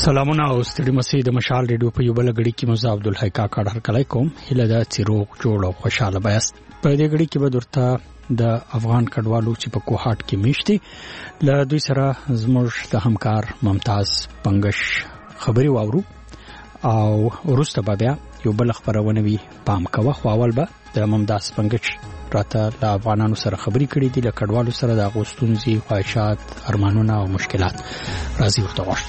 سلامونه او ستړي مسي د مشال ریډیو په یو بل غړي کې مزه عبدالحی کاکړ هر کله کوم هله د چیروغ جوړ او خوشاله بیاست په دې غړي کې به درته د افغان کډوالو چې په کوهاټ کې میشتي له دوی سره زموږ د همکار ممتاز پنګش خبري واورو او ورسته بیا یو بل خبرونه وی پام کوه خو اول به د ممتاز پنګش راته له افغانانو سره خبري کړې دي له کډوالو سره د غوښتنځي خواهشات ارمانونه او مشکلات راځي ورته واشو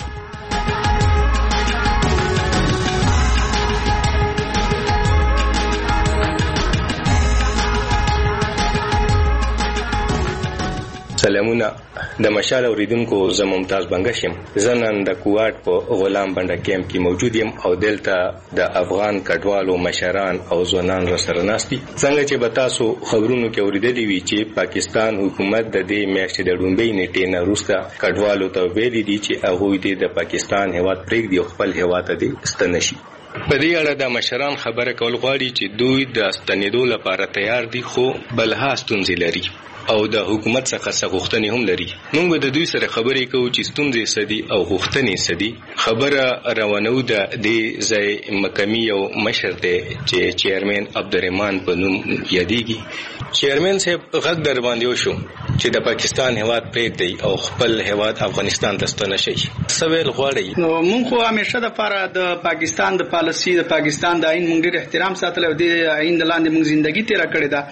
سلامونه د مشال اوریدونکو زه ممتاز بنگشم زنن د کوهاټ په غلام بنده کیمپ کې موجود یم او دلته د افغان کډوالو مشران او ځوانان سره ناستي څنګه چې به تاسو خبرونو کې اوریدلي وي چې پاکستان حکومت د دې میاشتې د ډومبۍ نیټې نه وروسته کډوالو ته ویلي دي چې هغوی د پاکستان هیواد پرېږدي او خپل هیواد ته ستنه شي. په دې اړه د مشران خبره کول غواړي چې دوی د ستنېدو لپاره تیار دي خو بلها ستونزې لري او د حکومت څخه څه غوښتنې هم لري. موږ د دوی سره خبرې کوو چې ستونزې سدي او غوښتنې سدي. خبره روانو د دې ځای مکمي او مشر دی چې چیرمن عبدالرحمن په نوم یادېږي. چیرمن صاحب غږ در باندې وشو چې د پاکستان هیواد پرېږدي او خپل هیواد افغانستان ته ستنه شي. سوال غواړي نو موږ خو همیشه د لپاره د پاکستان د پالیسي د پاکستان د آئین موږ ډېر احترام ساتل او د آئین د لاندې موږ ژوندۍ تیر کړې ده.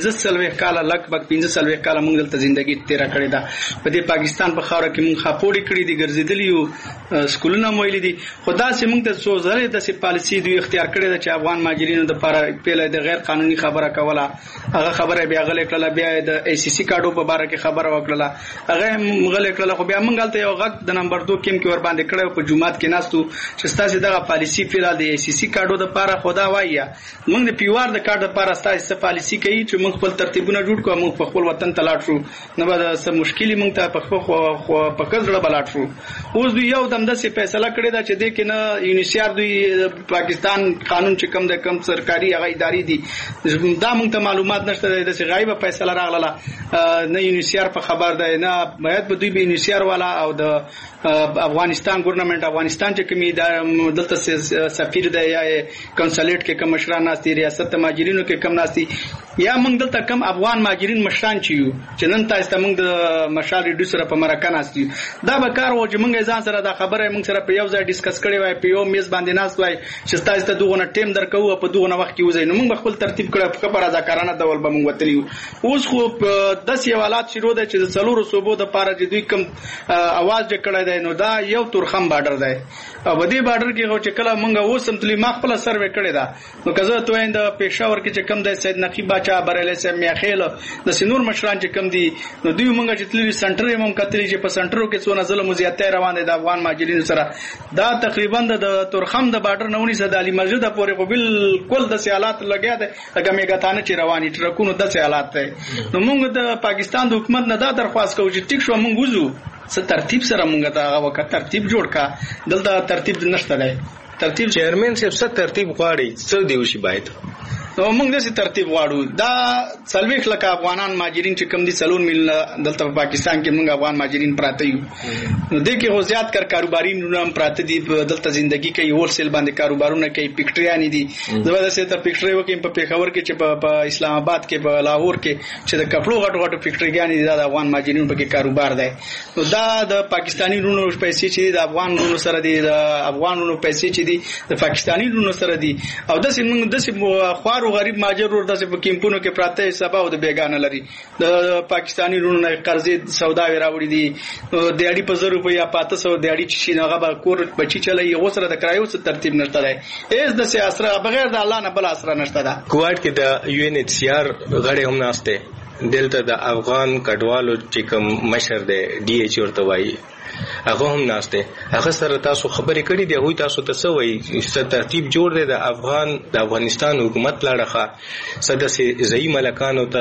15 کال لګبګ 15 کال موږ دلته ژوندۍ تیر کړې ده. په دې پاکستان په خاور کې موږ خاپوړې کړې دي ګرځېدلې یو سکولونه مویلې دي. خدا سي موږ ته څو ځله د پالیسي دوی اختیار کړې ده چې افغان ماجرینو د لپاره پیله د غیر قانوني خبره کوله. هغه خبره بیا غلې کړله بیا د ای سی سی کارډو په اړه کې خبره وکړه. هغه غلې کړله خو بیا موږ غلطه یو غږ د نمبر 2 کې ور باندې کړو په جمعات کې ناستو چې تاسو دغه پالیسي فعال د ای سی سی کارډو د لپاره خدا وایي موږ د پیوار د کارډ لپاره تاسو پالیسي کوي چې موږ خپل ترتیبونه جوړ کوو موږ خپل وطن ته لاړ شو نه به سم مشکلې موږ ته په کزړه بلاټ شو. اوس دوی یو دم د فیصله کړې ده چې د کنه یونیسیار دوی پاکستان قانون چې کم د کم سرکاري هغه ادارې دي دا موږ ته معلومات نشته د غایبه فیصله راغله نه یونیسیار په خبر ده نه باید به دوی به یونیسیار والا او د افغانستان ګورنمنت افغانستان چې کومي دلته سفیر دی یا کنسولیټ کې کوم مشران ناشتي ریاست ماجرینو کې کم ناشتي یا موږ دلته کم افغان ماجرین مشران چيو چې نن تاسو ته موږ د مشال ریډیو سره په مرکه ناشتي دا به کار و چې موږ ځان سره دا خبره موږ سره په یو ځای ډیسکس کړی وای په یو میز باندې ناست وای چې تاسو ته دغه ټیم درکو په دغه وخت کې وځي نو موږ خپل ترتیب کړو په خبره ځکارانه ډول به موږ وتلیو. اوس خو 10 حوالات شروع ده چې د څلورو صوبو د پاره د دوی کم आवाज جکړای دی نو دا یو تورخم بارډر دی او بدی بارډر کې چې کله موږ اوسم تلی ما خپل سروې کړی دا نو کزه توې د پېښور کې چې کم دی سید نقیب باچا بریلی سم میاخیل د سینور مشران چې کم دي نو دوی موږ چې تلی سنټر هم کتلی چې په سنټرو کې څونه ظلم زیاتې روان دي د افغان ماجرینو سره دا تقریبا د تورخم د بارډر نه ونی د علي مسجد پورې په بالکل د سیالات لګیا دي هغه میګاتانه چې رواني ټرکونو د سیالات ته نو موږ د پاکستان د حکومت نه دا درخواست کوو چې ټیک شو موږ وځو څه ترتیب سره موږ دا وخت ترتیب جوړ کا دلته ترتیب نشته دی. ترتیب چیرمن صاحب څه ترتیب غواړي څه دی وشي باید نو موږ داسې ترتیب غواړو دا 40 لک افغانان ماجرین چې کم دي 3 مل دلته په پاکستان کې موږ افغان ماجرین پراته یو نو د کې غوزیات کاروبارین هم پراته دي دلته ژوندۍ کوي هولسیل باندې کاروبارونه کوي فیکټریان دي زبردست ته فیکټری وکي په پیښور کې چې په اسلام آباد کې په لاهور کې چې د کپړو غټو فیکټریان دي د افغان ماجرین په کې کاروبار دی نو دا د پاکستانی رونو پیسې چې د افغان رونو سره دي د افغان رونو پیسې چې دي د پاکستانی رونو سره دي او د موږ د خوارو غریب ماجر ور داسې په کیمپونو کې پراته سبا او د بیگانه لري د پاکستانی رونو نه قرضې سودا وراوړي دي د اړي په 100 روپیا 500 د اړي چې نغه به کور بچی چلای یو سره د کرایو څخه ترتیب نشته دی اس د سیاست بغیر د الله نه بل اثر نشته ده. کوهاټ کې د یو ان ایچ سی آر غړي هم ناشته دلته د افغان کډوالو چې کوم مشر دی ډي ایچ ورته وایي هغه هم ناشته هغه سره تاسو خبرې کړې دی هغه تاسو ته څه وایي چې ترتیب جوړ دی د افغانستان حکومت لاړه سدسه ځای ملکانو ته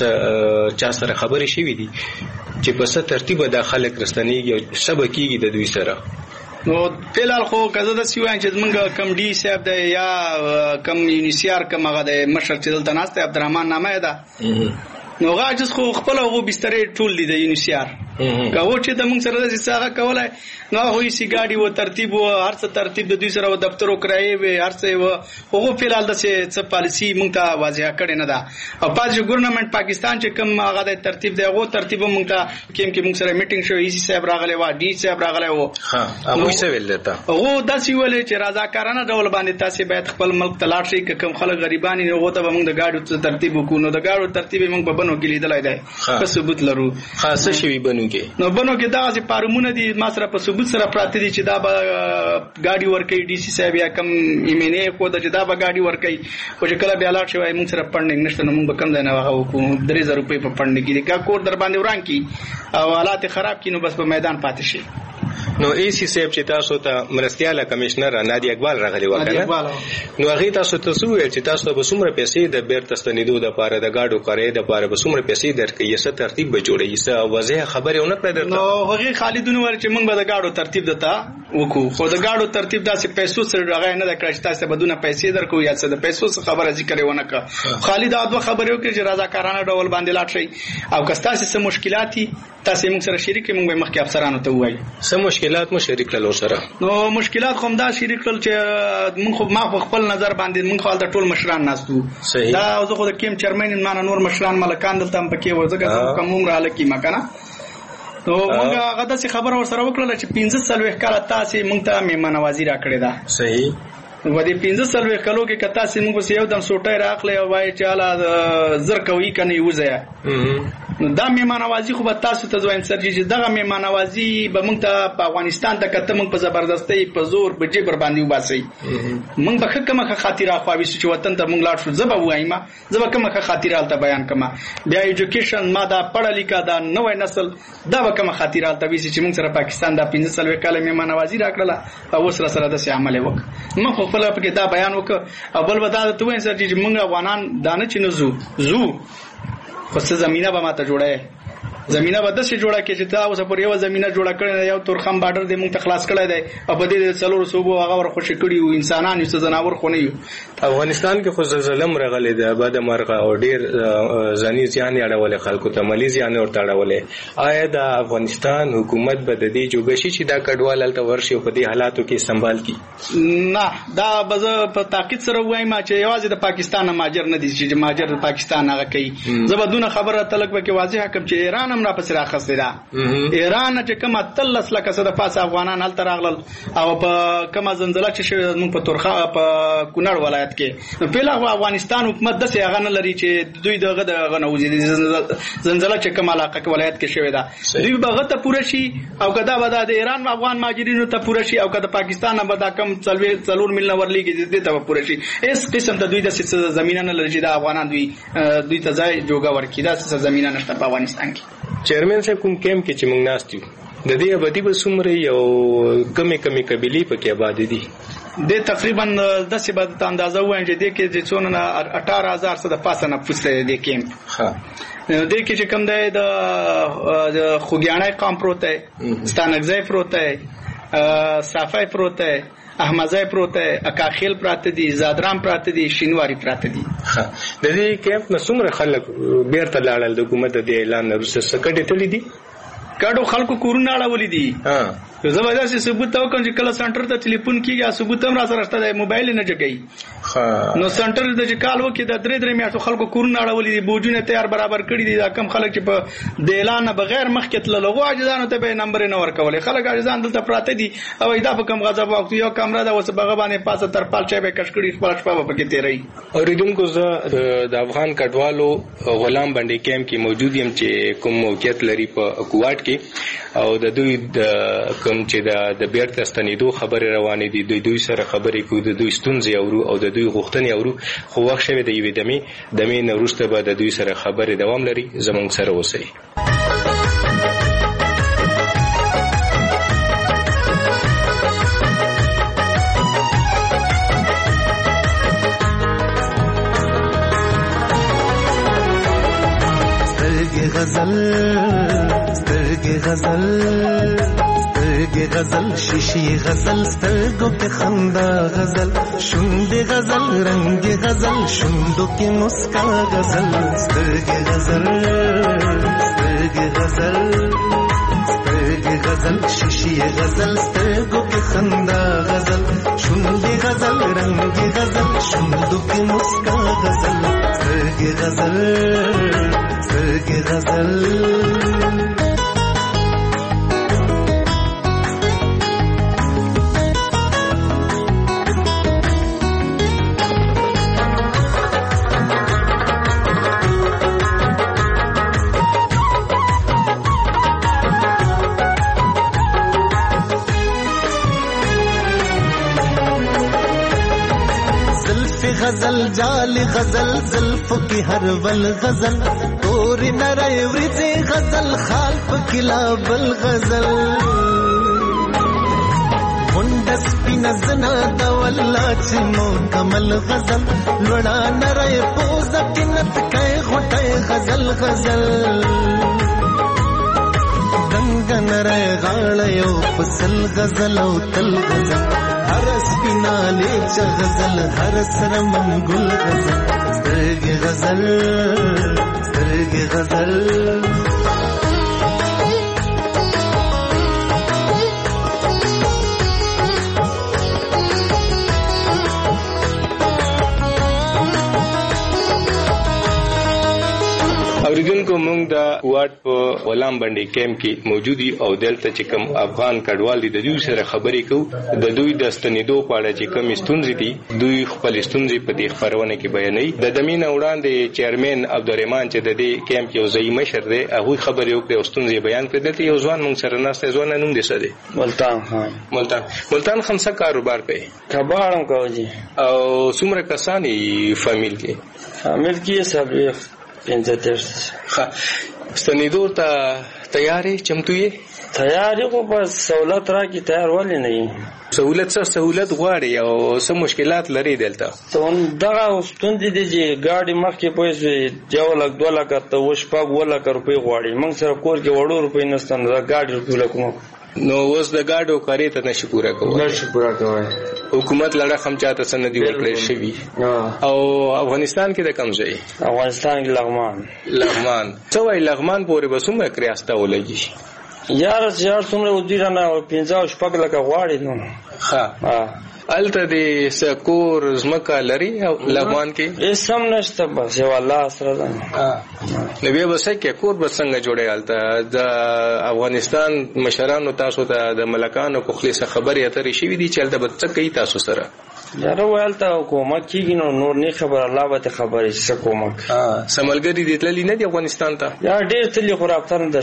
چا سره خبرې شوې دي چې په څه ترتیب د خلک رستنیږي او شبکیږي د دوی سره. نو فعلال خو کزه د سیوان چې موږ کم ډي صاحب دی یا کم یونیسیار کم هغه د مشر چې دلته ناشته عبدالرحمن نامه ده نو غاجس خو خپل هغه بسترې ټول دي د یونیسیار کاوه چې د موږ سره د څنګه کولای نو هوی سی ګاډي و ترتیب و هر څه ترتیب د دوی سره و دفترو کرایې و هر څه و هغه فلال د څه پالیسی موږ ته واضح کړي نه ده او پاج ګورنمنت پاکستان چې کوم هغه د ترتیب دی هغه ترتیب موږ ته کې موږ سره میټینګ شو ایسی صاحب راغلی و ډی صاحب راغلی و هغه څه ویل تا هغه داسې ویل چې رضاکارانه ډول باندې تاسو باید خپل ملک ته لاړ شئ کوم خلک غریبان نه هغه ته موږ د ګاډو ترتیب وکړو نو د ګاډو ترتیب موږ په بنو کې لیدلای دی په ثبوت لرو خاصه شوی بنو کې نو بنو کې دا چې پارمونه دي ما سره په ثبوت سره پراته دي چې دا به ګاډي ورکړي ډي سي صاحب یا کم ایمنه کو د چې دا به ګاډي ورکړي او چې کله بیا لاړ شوی موږ سره پړنګ نشته نو موږ به کم ځای نه وکړو 3000 روپۍ په پړنګ کې کا کور در باندې وران کی او حالات خراب کینو بس په میدان پاتې شي نو ای سی صاحب چې تاسو ته مرستياله کمشنر نادي اقبال راغلی وکړه نو هغه تاسو ته څه ویل چې تاسو به څومره پیسې د بیرته ستنیدو د پاره د گاډو کارې د پاره به څومره پیسې درکې یسه ترتیب به جوړي یسه واضح خبره ونه کړې درته نو هغه خالدونه ور چې موږ به د گاډو ترتیب دتا وکړو خو د گاډو ترتیب داسې پیسو سره راغی نه د کړه چې تاسو بدونه پیسې درکو یا څه د پیسو څخه خبره ذکر ونه کړ خالد اادو خبره وکړي چې رضاکارانه ډول باندې لاټ شي او کستا څه مشکلات تاسو موږ سره شریک موږ به مخکې افسرانو ته وایي څه مشکلات مو شریک کړل سره نو مشکلات کوم دا شریک کړل چې موږ خو ما خپل نظر باندې موږ خپل ټول مشران ناستو دا زه خو د کیم چیرمن مان نور مشران ملکان دلته هم پکې ورځګه کوم را لکی مکنه نو موږ هغه د خبره ور سره وکړل چې 15 کال تاسو موږ ته میمن نوازی را کړی دا صحیح و دې 15 کالو کې کتا سي موږ یو دم سوټای راخلې او وای چې الا زر کوي کنه یوزه نو دا میمانوازی خو به تاسو ته زوایم سر چې دغه میمانوازی به موږ ته په افغانستان ته کته موږ په زبردستۍ په زور په جبر باندې وباسي موږ به کومه خاطره خواوي چې وطن ته موږ لاړ شو زبا وایم زبا کومه خاطره الته بیان کما بیا ایجوکیشن ما دا پړه لیکا دا نوې نسل دا کومه خاطره الته وی چې موږ سره پاکستان دا 15 کال میمانوازی راکړه او سره سره د عمل وک موږ خپل په کې دا بیان وک او بل ودا ته وین سر چې موږ افغانان دانه چې زو خو څه زمينه به ماته جوړه زمينه به د څه جوړه کې چې تاسو پر یو زمينه جوړه کړی یو تورخم بارډر دې موږ ته خلاص کړی دی او په دې څلور صوبو هغه ور خوشی کړی او انسانان یې زناور خو نه یو افغانستان کې خو زلزلہ مرغلې ده بعد مرغه او ډیر ځاني ځان اړول خلکو ته ملي ځان ورته اړولې آیا د افغانستان حکومت به د دې جوګشي چې دا کډوال الته ورشي په دې حالاتو کې سنبال کی نه دا به په تاکید سره وایم چې یوازې د پاکستان ماجر نه دي چې ماجر د پاکستان هغه کوي زبدونه خبره تلک به کې واضح کوم چې ایران هم را پس راخسته دا ایران چې کومه تلس لکه صد پاس افغانان هل تراغلل او په کومه زنجله چې شوی په تورخه په کونړ ولایت کې په لغه افغانستان حکومت د څنګه نه لري چې دوی دغه غنوځي زنجله چې کومه علاقه کې ولایت کې شوی دا دوی بغه ته پوره شي او کدا ودا د ایران او افغان ماجرینو ته پوره شي او کدا پاکستان نه ودا کم څلور ملن ورلېږي دې ته پوره شي اس قسم ته دوی د زمينه نه لري چې د افغانان دوی ته ځای جوګه ورکړي دا څه زمينه نشته په افغانستان کې چیرمن صاحب کوم کیمپ کې چې موږ ناستو د دې آبادی به څومره یو کمی قبيلي پکې آباد دي د تقریبا د څه بد اندازه وایم چې د کې د څونه 18000 څخه د پاسه نه پوسټه د کیمپ ها د کې چې کوم د خوګیانای قام پروت دی ستانګزای پروت دی صافای پروت دی احمدزای پروت دی اکاخیل پراته دي زادرام پراته دي شینواری پراته دي د دې کیمپ نو څومره خلک بیرته لاړل د حکومت د اعلان وروسته سکټ تللی دي کډو خلکو کورونه اړولې دي ها زه به تاسو ثبوت وکم چې کله سنټر ته ټلیفون کیږي ثبوت هم را سره شته د موبایل نه جګي نو سنټر د کال وکي د درې میاشتو خلکو کورونه اړولې دي بوجونه تیار برابر کړی دي دا کم خلک چې په د اعلان بغیر مخکې تل لغو عاجزانو ته به نمبر نه ورکولې خلک عاجزان دلته پراته دي او دا په کم غضب وخت یو کمره دا وس بغه باندې پاسه تر پال چا به کشکړي خپل شپه په کې تیرې اوریدونکو زه د افغان کډوالو غلام باندې کیمپ کې موجود یم چې کوم موقعیت لري په کوواټ کې او د دوی د کوم چې د بیرته ستنیدو خبره روانې دي دوی سره خبرې کوي د دوی ستونزې اورو او د دوی غوښتنې اورو خو وخت شوی د یوې دمې نه وروسته به د دوی سره خبرې دوام لري زموږ سره اوسئ غزل شیشی غزل سترگو کے خندا غزل شند غزل رنگ غزل شندو کے مسکا غزل سترگ غزل غزل شیشې غزل سترګو کې خندا غزل شونډې غزل رنگ غزل شونډو کې مسکا غزل سترګې غزل سترګې غزل غزل جال غزل زلفو کی ہر ول غزل توری نرے ورځې غزل خال پکې لا بل غزل منډس پینزنا د والله چې مو کمل غزل لوړا نرے پوز پینت کای غټه غزل غزل دنګ نرے غاړه یو پسل غزل او تل غزل هر سپینا لیچ غزل هر سرمن گل غزل سترګې غزل سترګې غزل اوریدونکو موږ د واټ په غلام باندې کیمپ کې موجودي او دلته چې کوم افغان کډوال دي د دوی سره خبرې کوو د دوی د ستنېدو په اړه چې کوم ستونزې دي دوی خپل ستونزې په دې خبرونه کې بیانوي د دمینه وړاندې چیرمن عبدالرحمن چې د دې کیمپ یو ځای مشر دی هغه خبرې وکړي او ستونزې بیان کړي دلته یو ځوان موږ سره ناسته ځوان نوم دی څه دی ملتان خمسه کاروبار کوي کباړم کوي او څومره کسان فامیل کې سب ستنېدو ته تیارې چمتو یې تیاری خو بس سہولت را کی تیار والی نه سہولت غواړي او څه مشکلات لري دلته دغه ستوندې دي چې ګاډي مخکې پیسې 1 لک 2 لک ته وشپاګ 1 لک روپۍ غواړي موږ سره کور کې وړو روپۍ نشته نو ګاډي روپۍ لکوم نو اوس د ګاډو کاری ته نشي پورا کوي حکومت لړه خم چاته سندې ورکړې شوی او افغانستان کې د کم ځای افغانستان کې لغمان څو لغمان پورې بسومه کریاسته ولګي یار څومره ودیرانه 15 شپږ لکه غواړي نو الته د سکور زمکا لري او لغمان کې سم نشته بس یو الله سره ده نبی بس کې کور بسنګ جوړه الته د افغانستان مشرانو تاسو ته د ملکانو کو خلیص خبرې اترې شوې دي چې الته بچ کوي تاسو سره یاره ویلته حکومت کېږي نو نور نه خبر الله به خبرې څه کومک سملګری دي تللی نه دی افغانستان ته یا ډېر تللی خو رابطه نه ده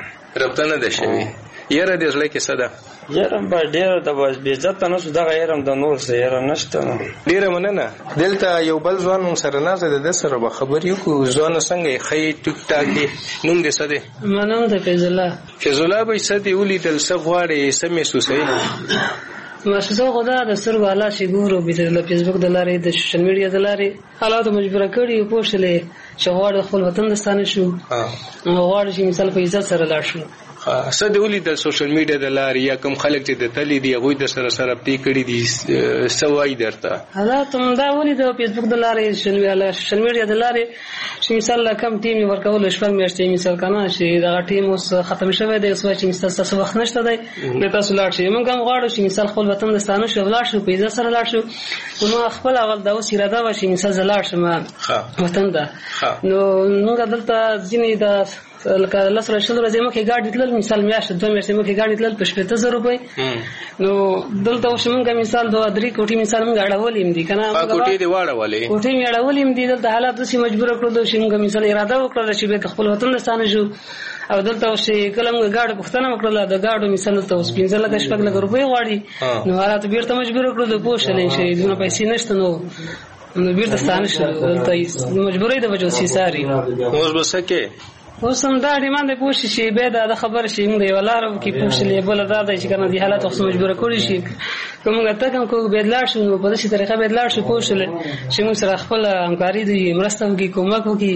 شوی یاره د ځلې کې صدا یاره به ډېر د بس بې عزت نه شو دغه یاره د نور سره یاره نشته ډېر مننه دلته یو بل ځوان سره نازه د سره به خبرې وکړو ځوان څنګه خې ټیک ټاک دی نوم دې څه دی منم د فیض الله به څه دی ولې دل څه غواړي څه محسوسوي ماشوسه خدا د سترګو حالات چې ګورو به د فیسبوک د لارې د سوشل میډیا د لارې حالات مجبور کړي او پوښلې چې غواړي خپل وطن د ستانه شو غواړي چې مثال په عزت سره لاړ شو څه دی ولې د سوشل میډیا د لارې یا کوم خلک چې د تللی دی هغه د سره پتی کړي دي سوای درته حالات هم دا ولې د فیسبوک د لارې سوشل میډیا د لارې چې مثال کم ټیم ورکول شپږ میاشتې مثال کنه چې دا ټیم اوس ختم شوی دی اوس چې مثال تاسو وخت نشته دی نو تاسو لاړ شئ موږ هم غواړو چې مثال خپل وطن د ستانه شو لاړ شو په عزت سره لاړ شو نو خپل اول دا اوس اراده و چې مثال زلاړ شم وطن دا نو موږ دلته ځینې د لکه لسره شل ورځې مخکې ګاډي تلل مثال میاشت 2 میاشتې مخکې ګاډي تلل په 15000 روپۍ نو دلته اوس موږ مثال 2-3 کوټي مثال موږ اړولې دي کنه کوټي دی واړولې کوټي می اړولې دي دلته حالات دې مجبور کړو چې موږ مثال اراده وکړل چې به خپل وطن ستانه شو او دلته اوس کله موږ ګاډي پښتنه وکړل د ګاډو مثال ته اوس 15 لک شپږ لک روپۍ غواړي نو حالات بیرته مجبور کړو د پوښتنې چې دونه پیسې نشته نو بیرته ستانه شو دلته مجبورې د وجو سي ساري اوس بسکه اوس هم دا ډیماند پوښتنه شي به دا خبر شي موږ یو لارو کې پوښتنه بل دا چې کنه دي حالات اوس مجبور کړی شي کومه ته کوم کو بدلار شو په دې طریقه بدلار شو پوښتنه چې موږ سره خپل همکاري دي مرسته کوي کومک کوي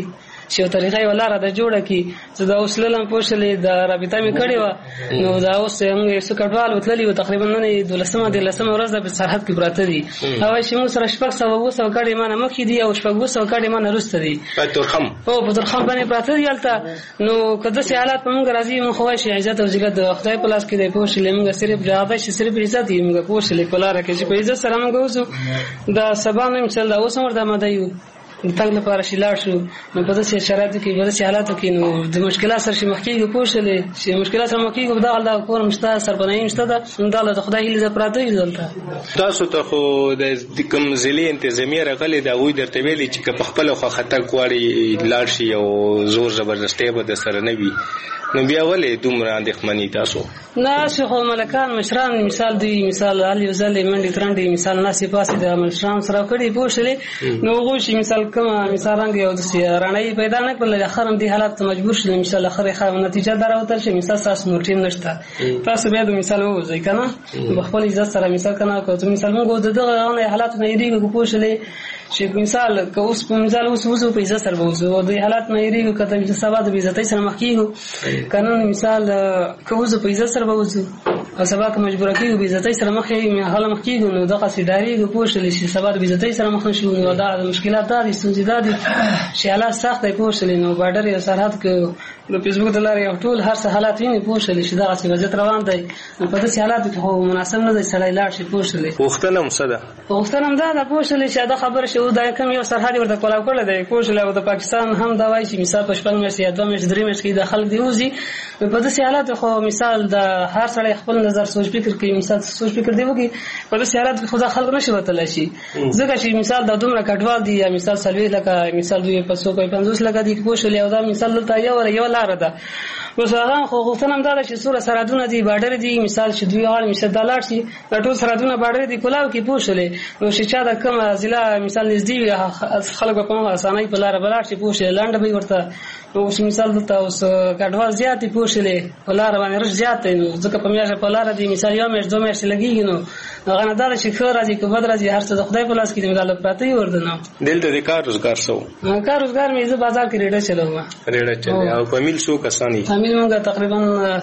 چې یو طریقه ولاره د جوړه کی چې دا اوس لم پوښلې د رابطه می کړې و نو دا اوس موږ څه کډوال وتللی و تقریبا نن 12 ورځ په سرحد کې پراته دي او چې موږ سره شپږ سو کډې مانه مخې دي او شپږ سو کډې مانه رسته دي په ترخم په ترخم باندې پراته دي البته نو کله چې حالات موږ راځي موږ خوای شي عزت او ذلت د خدای په لاس کې دی پوښلې موږ صرف جواب شي صرف عزت یې موږ پوښلې په لار کې چې په عزت سره موږ اوسو دا سبا نه مثال دا اوس ورته ماده یو تنګ لپاره شي لاړ شو نو په داسې شرایطو کې په داسې حالاتو کې نو د مشکلات سره شي مخکې پوښلې چې مشکلات سره مخکې دا الله کور مشته سربنای مشته دا د خدای هیله پراته دي دلته تاسو ته خو د کوم ضلع انتظامیه راغلي دا وې درته ویلي چې په خپل خو خطر کوړي لاړ شي او زور زبردستی به د سره نه وي نو بیا ولې دومره اندېښمنې تاسو نه شیخ ملکان مشران مثال دی مثال علي وزلي منډي ترانډي مثال ناسي پاسي د مشران سره کړي پوښلې نو غوښي مثال کومه مثال رنګ یو د رانای پیدا نه کړل اخرم دي حالات مجبور شول مثال اخر نتیجه دراوتل شي مثال تاسو نور ټیم نشته تاسو به د مثال وځي کنه بخپل عزت سره مثال کنه کوم مثال موږ دغه حالات نه یریږي پوښلې چې مثال که اوس په مثال اوس وځو په عزت سره وځو د حالات نه یریږي کته چې سبا د عزت سره مخ کیږي قانون مثال که وځو په عزت سره وځو او سبا که مجبور کیږي په عزت سره مخ کیږي حاله مخ کیږي نو دغه سیداری پوښلې چې سبا د عزت سره مخ نشو نو دا مشکلات دي ستونزې دي چې حالات سخت دي پوښلې نو بارډر یو سرحد کې نو فیسبوک د لارې یو ټول هر څه حالات ویني پوښلې چې دا څه وضعیت روان دی نو په داسې حالاتو کې خو مناسب نه دی سړی لاړ شي پوښلې وختلم صدا وختلم دا پوښلې چې دا خبره شو دا کوم یو سرحد ورته کولاو کړل دی پوښلې او د پاکستان هم دا وایي چې مثال په شپږ میاشتې یا 2 میاشتې 3 میاشتې د خلک دی وځي په داسې حالاتو خو مثال د هر سړی خپل نظر سوچ فکر کوي مثال سوچ فکر دی وږي په داسې حالاتو کې خو خلک نشي وتلی شي ځکه چې مثال د دومره کډوال دی یا مثال سلوي لکه مثال دوی په 150 لکه دی پوښلې او دا مثال دلته یو لار ده اوس هغه خو غوښتنه ده چې سوره سرحدونه دي بارډر دي مثال چې دوی غاړه مثال دلار شي ټول سرحدونه بارډر دي کولاو کې پوښلې نو چې چا د کوم ضلع مثال نږدې خلک په اسانۍ په لار بلار شي پوښلې لاندې به ورته اوس مثال دلته اوس کډوال زیات پوښلې په لار باندې رش زیات نو ځکه په میاشت په لار دي مثال یو میاشت 2 میاشتې لګیږي نو هغه نه دا چې خیر راځي که بد راځي هر څه د خدای په لاس کې دی مدال پراته ورده نو دلته د کار روزګار سو کار روزګار مې زه بازار کې ریډه چلوم ریډه چلې او په میل سو کسانی فامیل موږ تقریبا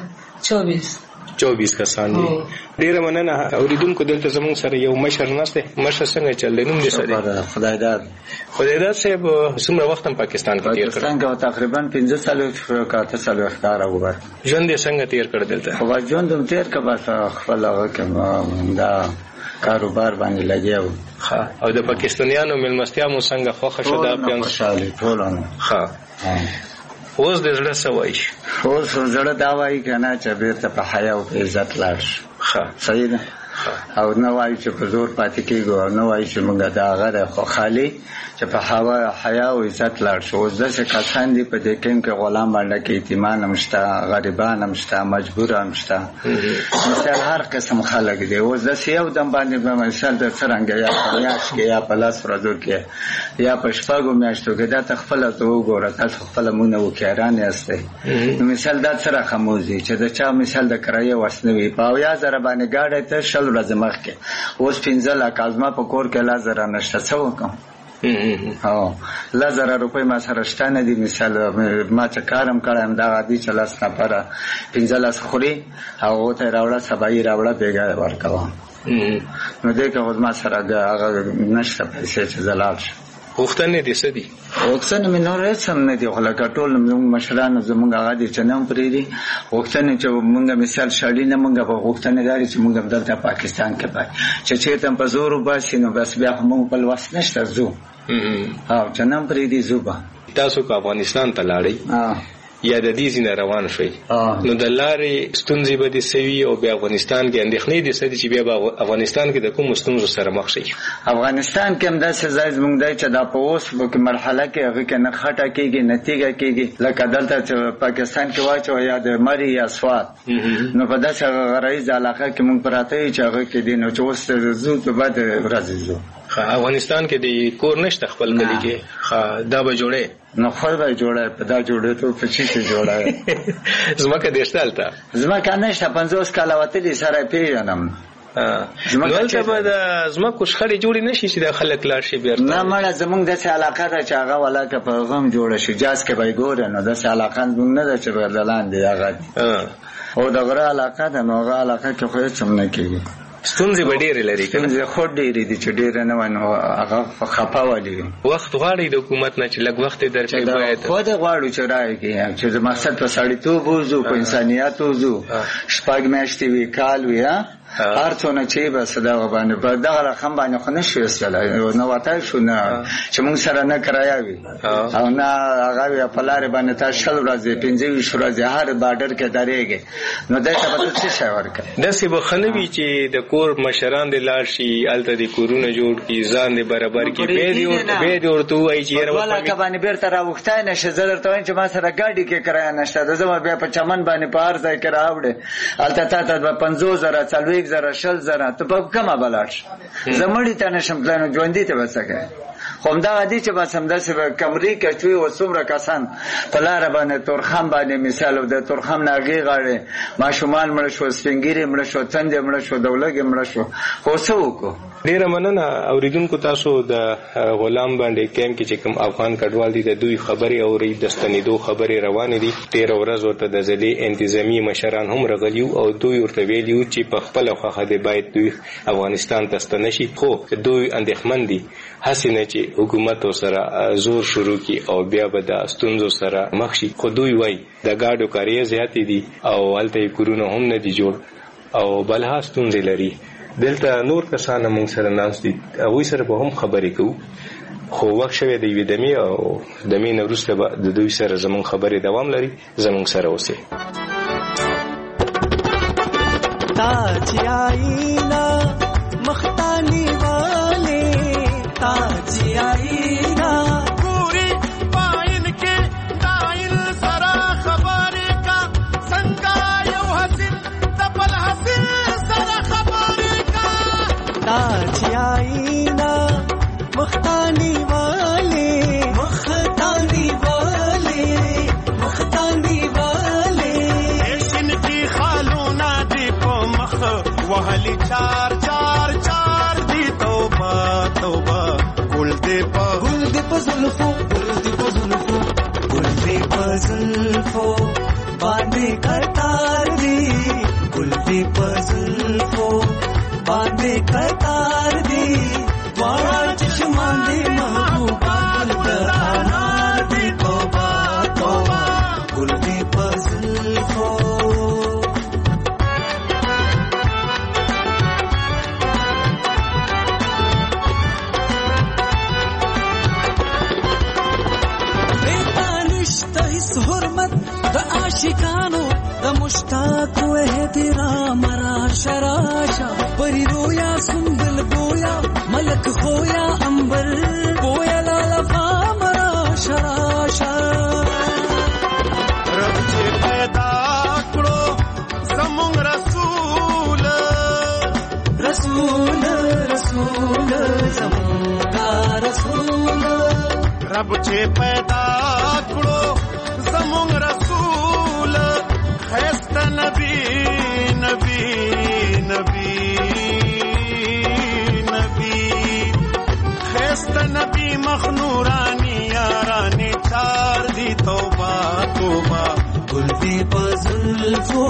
24 کسان دي ډیره مننه اوریدونکو دلته زموږ سره یو مشر نشته مشر څنګه چل دی نوم دې سره خدایدار صاحب څومره وخت هم پاکستان کې تیر کړ پاکستان کې تقریبا 15 سال کاته سال وختار وګور ژوند یې څنګه تیر کړ دلته خو ژوند هم تیر کړ بس خپل هغه کوم دا کاروبار باندې لګیاو او د پاکستانیانو ملمستیا مو څنګه خوښه شو دا پیان خوشاله ټولانه اوس د زړه سوای اوس زړه دا وایي کنه چې بیرته په حیا او په عزت لاړ شي صحیح ده او نو وایي چې په زور پاتې کیږي نو وایي چې موږ دا غره خو خالی چې په حیا او عزت لاړ شو اوس ځکه کسان دي په دې کې غلام باندې کې ایتمان مشته غریبان مشته مجبور مشته مثال هر قسم خلک دي اوس د سیو دم باندې په مثال د څنګه یا په میاش کې یا په لاس ورځو کې یا په شپږو میاشتو کې دا تخپل ته وګوره تاسو خپل مونږ وکړان یاستئ نو مثال دا سره خموزي چې دا چا مثال د کرایه وسنوي په یا زره باندې گاډه ته شل ورځې مخکې اوس 15 لک ازما په کور کې لا زره نشته څه وکم ها لزر روپۍ ما سره شته نه دي مثال ما چې کارم کړم دا عادي چلاس نه پره 15 خوري او ته راوړه سبای راوړه بیګا ورکوا نو دې که ما سره هغه نشته پیسې چې زلال شي وختنه دي سدي وختنه مې نور څه نه دي خلک ټول مشران زمونږ هغه دي چې نن پرې دي وختنه چې مونږ مثال شاړي نه مونږ په وختنه داري چې مونږ دلته پاکستان کې پای چې چیرته په زور وباسي نو بس بیا مونږ په واس نشته زو چې نن پرې دي زوبا تاسو کو افغانستان ته لاړی یا د دې ځین روان شوي نو د لارې ستونزې به دي سوي او بیا افغانستان کې اندېښنې دي سدي چې بیا افغانستان کې د کوم ستونزو سره مخ شي افغانستان کې هم دا څه زموږ دی چې دا په اوس په مرحله کې هغه کې نه خټه کېږي نتیجه کېږي لکه دلته چې پاکستان کې واچو یا د مری یا سواد نو په داسې غرایز علاقه کې موږ پراته چې هغه کې دي نو چې اوس زو په بعد ورځې زو افغانستان کې د کور نشته خپل کلی کې دا به جوړه نو خور به جوړه په دا جوړه ته په چی کې جوړه زمکه دشتالته زمکه نشته 50 کاله وته دي سره پیژنم دلته به د ځمکو شخړې جوړې نه شي چې د خلک لاړ شي بیرته؟ نه مړه زمونږ داسې علاقه ده چې هغه ولاکه په غم جوړه شي جاز کې به یې ګوره نو داسې علاقه زمونږ نه ده چې به د لاندې هغه او د غره علاقه ده نو هغه علاقه کې خو هېڅ هم نه کېږي. ستونزې به ډېرې لري که نه؟ ستونزې خو ډېرې دي چې ډېرې نه وای نو هغه خفه ولي وخت غواړي د حکومت نه چې لږ وخت یې درکړي باید خو دې غواړو چې راکړي چې د مقصد په سړیتوب وځو په انسانیت وځو شپږ میاشتې وي کال وي هر څونه چې بس دغه باندې په دغه رقم باندې خو نه شي ویستلی نه وتی شو نه چې موږ سره نه کرایه وي او نه هغه وي په لارې باندې تا 20 ورځې 25 ورځې هر باډر کې درېږې نو دی ته به ته څه شی ورکړې؟ داسې به ښه نه وي چې د کور مشران دې لاړ شي هلته دې کورونه جوړ کړي ځان دې برابر کړي بیا دې ورته ووایي چې یاره ولکه باندې بېرته راوښتی نه شي زه درته وایم چې ما سره ګاډي کې کرایه نشته د زه به بیا په چمن باندې په هر ځای کې راوړې هلته تا ته به 50,000 40,000 100,000 ته په کومه به لاړ شي زه مړي ته نشم تللی نو ژوندي ته به څه کوې؟ خو همدغه دي چې بس همداسې به کمرې کچوي و څومره کسان په لاره باندې تورخم باندې مثال د تورخم نه هغې غاړې ماشومان مړه شو سپین ږیرې مړه شو تندې مړه شو دولګې مړه شو خو څه وکړو؟ ډیره مننه اوریدونکو تاسو د غلام باندې کیمپ کې چې کوم افغان کډوال دي د دوی خبرې اوري د ستنېدو خبرې روانې دي 13 ورځ ورته د ضلع انتظامی مشران هم راغلي او دوی ورته ویلي چې په خپله خوښه دی باید دوی افغانستان ته ستنه شي خو دوی اندېښمن دي هسې نه چې حکومت ورسره زور شروع کړي او بیا به د ستونزو سره مخ شي خو دوی وایي د ګاډو کاریې زیاتې دي او هلته یې کورونه هم نه دي جوړ او بلها ستونزې لري. دلته نور کسان موږ سره ناست دي هغوی سره به هم خبرې کوو خو وخت شوی د یوې دمې او دمې نه وروسته به د دوی سره زموږ خبرې دوام لري. زموږ سره اوسئ. تاج آئینہ مختانی والے تاج آئینہ پوری پائن کے دائل سرا خبر کا سنگا یو حسن دبل حسن سرا خبر کا تاج آئینہ مختانی والے مختانی والے مختانی والے ایشن کی خالوں نہ دی کو مخ وحلی چار چار چار دی توبہ توبہ گل دے پا زلفو گل دے پا زلفو گل دے پا زلفو باندے قطار دی گل دے پا زلفو باندے قطار دی وارا چشمان دی محبوبہ گل دے انار دی توبہ توبہ گل دے پا زلفو عاشقانو د مشتاق و احترام راشا راشا پری رویا سنبل بویا ملک خویا انبر بویا لالا فام راشا راشا رب چې پیدا کړو زمونږ رسول رسول رسول زمونږ رسول رب چې پیدا کړو زمونږ رسول خیست نبی نبی نبی نبی خیست نبی مخنورانی یارانی چار دی توبہ توبہ گل دی بزلفو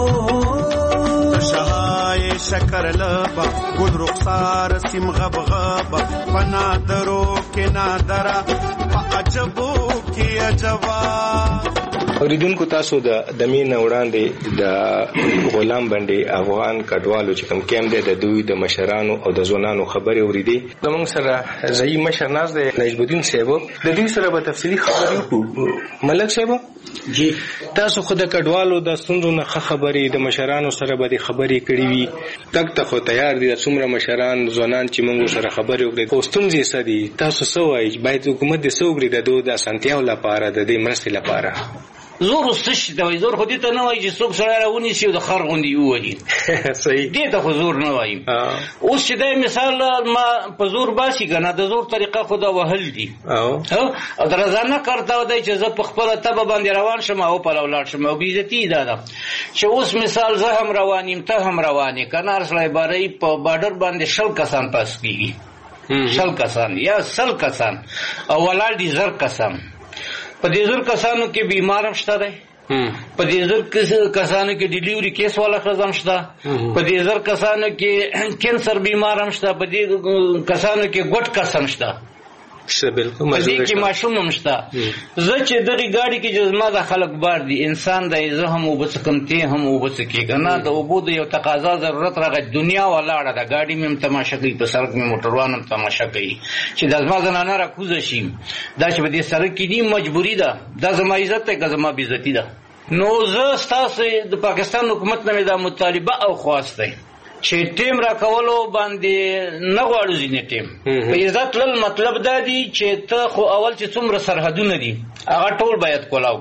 شهای شکر لبا گل رخسار سیم غب غبا پنادرو که نادرا پا عجبو کی عجبا. اوریدونکو تاسو د دمې نه وړاندې د غلام باندې افغان کډوالو چې کوم کیمپ دی د دوی د مشرانو او د ځوانانو خبرې اورېدې. زموږ سره ځایي مشر ناست دی نجم الدین صاحب د دوی سره به تفصیلي خبرې وکړو. ملک صاحب جی تاسو خو د کډوالو د ستونزو نه ښه خبرې د مشرانو سره به د خبرې کړې وي تګ ته خو تیار دي د څومره مشران ځوانان چې موږ سره خبرې وکړې خو ستونزې څه دي تاسو څه وایي باید حکومت دې څه وکړي د دوی د اسانتیاو لپاره د دې مرستې لپاره؟ زور استش ته وای زور خو دې ته نه وای چې څوک سره راونی شي د خر غوندي وایي صحیح دې ته خو زور نه وای. اوس چې دا مثال ما په زور باسي کنه د زور طریقه خو دا وهل دي او درزانه کارته دی چې زه په خپل تبه باندې روان شم او په لاړ شم او بیزتی ده چې اوس مثال زه هم روانیم ته هم روانې کنه سره باري په بارډر باندې 100 کسان پاس کیږي 100 کسان یا 100 کسان او ولال دي 1000 کسان په دې 1000 کسانو کې بیمار هم شته دی په دې 1000 کسانو کې ډیلیوري کیس والا خزم شته په دې 1000 کسانو کې کینسر بیمار هم شته په دې کسانو کې ګټ کسان شته بالکل مزه کې ماشوم هم شته. زه چې دغه گاډي کې جزما د خلک بار دي انسان د زه هم وبسکم ته هم وبسکی کنه د وبود یو تقاضا ضرورت راغی دنیا ولاړه د گاډي مم تماشا کوي په سړک مم موټروانم تماشا کوي چې د زما زنانه را کوزه شي دا چې په دې سړک کې دي مجبوری ده د زما عزت ته زما بیزتی ده. نو زه ستاسو د پاکستان حکومت نه د مطالبه او خواسته چې ټیم را کولو باندې نه غواړو ځینې ټیم په عزت لل مطلب دا دی چې ته خو اول چې څومره سرحدونه دي هغه ټول باید کولاو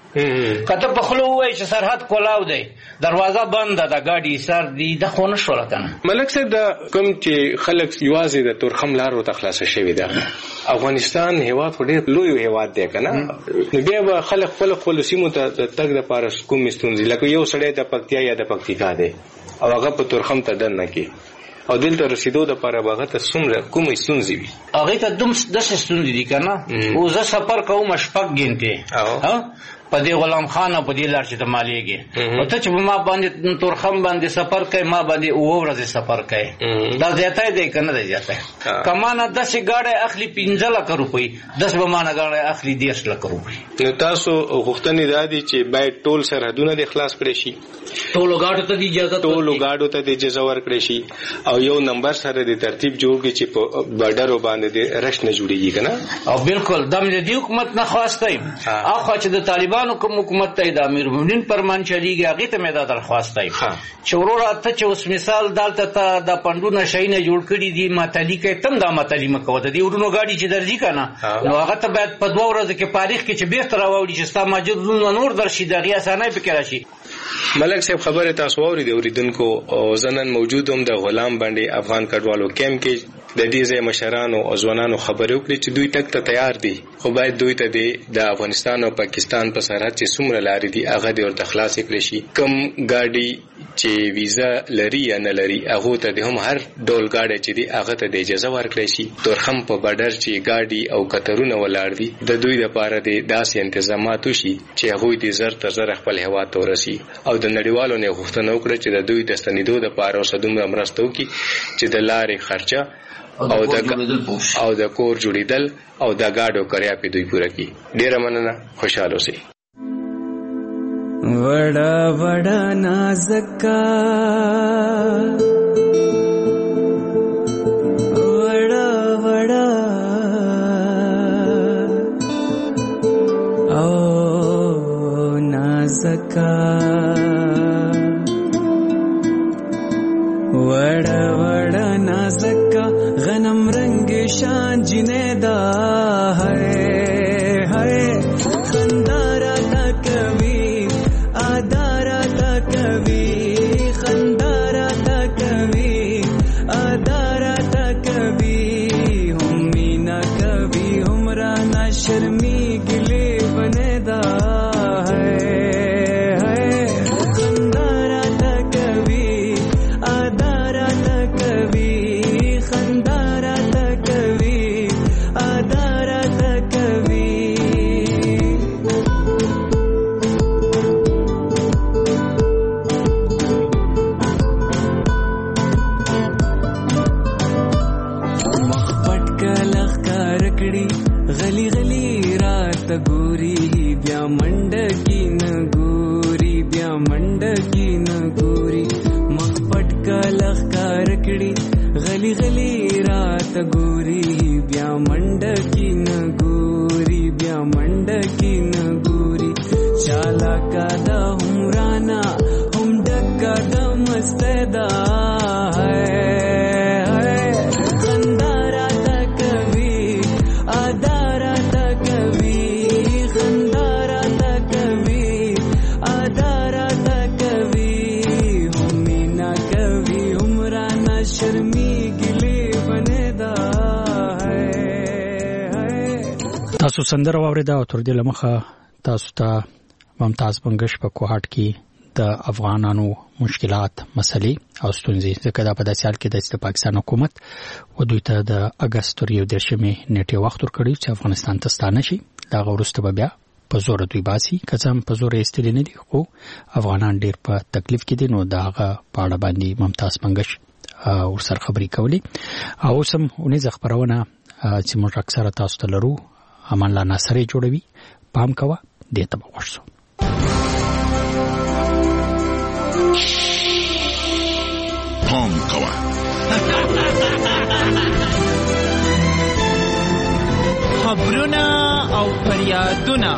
کې کته په خلو وای چې سرحد کولاو دی دروازه بنده د گاډي سر دی د خو نه شول کنه. ملک صاحب دا کوم چې خلک یوازې د تورخم لارو ته خلاص شوی دی افغانستان هیواد ډېر لوی هیواد دی کنه نو بیا به خلک خپل سیمو ته تګ د پاره کوم ستونزې لکه یو سړی د پکتیا یا د پکتیکا دی او هغه په تورخم ته دننه کې او دلته رسیدو د پاره باغ ته څومره کومې ستونزې وي هغه ته د ستونزې دي کنه او زه سفر کوم شپږ ګنټه په دې غلام خان په دې لار چې ته مالیږي او ته چې ما باندې تورخم باندې سفر کوي ما باندې او ورځې سفر کوي دا زیاته دی کنه دی زیاته کمانه 10 گاډي اخلي 15 لک روپۍ 10 بمانه گاډي اخلي 10 لک روپۍ. نو تاسو غوښتنې دادي چې باید ټول سرحدونه د خلاص کړی شي ټول گاډو ته د اجازه ورکړي شي او یو نمبر سره د ترتیب جوړ کړي چې په بارډر باندې رش نه جوړیږي کنه او بالکل دم دې حکومت نه خواسته اخو چې د طالبان کوم حکومت ته د امیر المؤمنین پرمان چلیږي هغه ته مې دا درخواست دی چې ورور ته چې اوس مثال دالته ته د پندونه شینه جوړ کړي دي ماتلی کې تم دا ماتلی مکو ته دی ورونو گاډي چې درځي کنه نو هغه ته باید په 2 ورځې کې تاریخ کې چې بیرته راوړي چې ستا ماجد نور درشي دغه اسانه فکر راشي. ملک صاحب خبره تاسو اورید اوریدونکو او زنن موجودوم د غلام باندې افغان کډوالو کیمپ کې د دې ځای مشرانو او ځوانانو خبرې وکړي چې دوی تک ته تیار دي خو باید دوی ته د افغانستان او پاکستان په سرحد چې څومره لارې دي هغه د ورته خلاص کړي شي کم گاډي چې ویزا لري یا نه لري هغه ته هم هر ډول گاډي چې دي هغه ته د اجازه ورکړي شي تورخم په بارډر چې گاډي او کترونه ولاړ دي د دوی لپاره د داسې تنظیمات وشي چې هغه د زر تر زر خپل هوا تورسي او د نړیوالو نه غوښتنه وکړي چې د دوی د ستنیدو لپاره او صدوم مرسته وکړي چې د لارې خرچه او د کور جوړیدل او د گاډو کریا په دوی پوره کی. ډیره مننه خوشاله اوسئ. وڑا وڑا نازکا وڑا وڑا او نازکا وڑا وڑا نازکا غنم رنگ شان جنیدا ہے خندارا تا کبھی آدارا تا کبھی خندارا تا کبھی آدارا تا کبھی ہمی نہ کبھی ہمرا نہ شرمی گلے بنیدا کبھی تاسو سندره واوریده او تر دې لمخه تاسو ته ممتاز بنگش په کوهاټ کې د افغانانو مشکلات مسلې او ستونزې ځکه دا په داسې حال کې د پاکستان حکومت و دوی ته د اگست 13 نیټه وخت ورکړی چې افغانستان ته ستانه شي دا وروسته به بیا په زور دوی باسي کزم په زور استل نه دي خو افغانان ډیر په تکلیف کې دي نو دا هغه پاړه باندې ممتاز بنگش ورسره خبرې کولې او سم اونې خبرونه چې موږ اکثره تاسو ته لرو امان الله ناصری جوړوي پام کوه دې ته وښو پام کوه خبرونه او فریادونه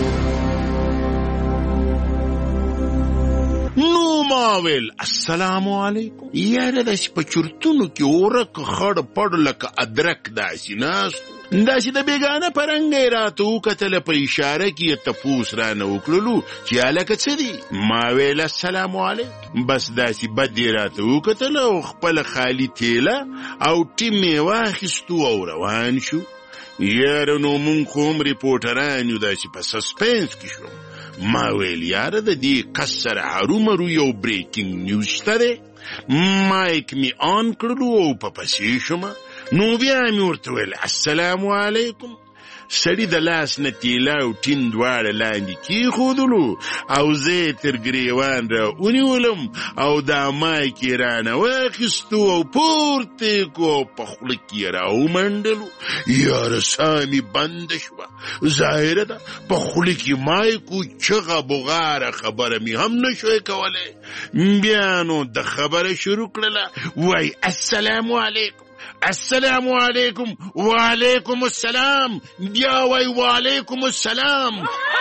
نو ماویل السلام علیکم یاره د شپچورتونو کې اورک خړ پړ لکه ادرک داسې ناس داسې د بیگانه پرنګې راته وکتل په اشاره کې تپوس رانه وکړلو چې هلکه څه دي ما ویل السلام علیکم بس داسې بد یې راته وکتل او خپله خالي تیله او ټیم یې واخیستو او روان شو یاره نو مونږ خو هم ریپورټران یو داسې په سسپنس کې شوم ما ویل یاره د دې کس سره هرومرو یو بریکینګ نیوز شته دی مایک می آن کړلو او په پسې شومه نو بیا مې ورته ویل السلام علیکم سړي د لاس نه تیله او ټین دواړه لاندې کېښودلو او زه یې تر ګریوان را ونیولم او دا مایک یې رانه واخیستو او پورته یې کړو او په خوله کې یې راومنډلو یاره ساه مې بنده شوه ظاهره ده په خوله کې مایک و چغه بغاره خبره مې هم نه شوی کولی بیا نو د خبره شروع کړله وای السلام علیکم السلام علیکم وعلیکم السلام بیا وای وعلیکم السلام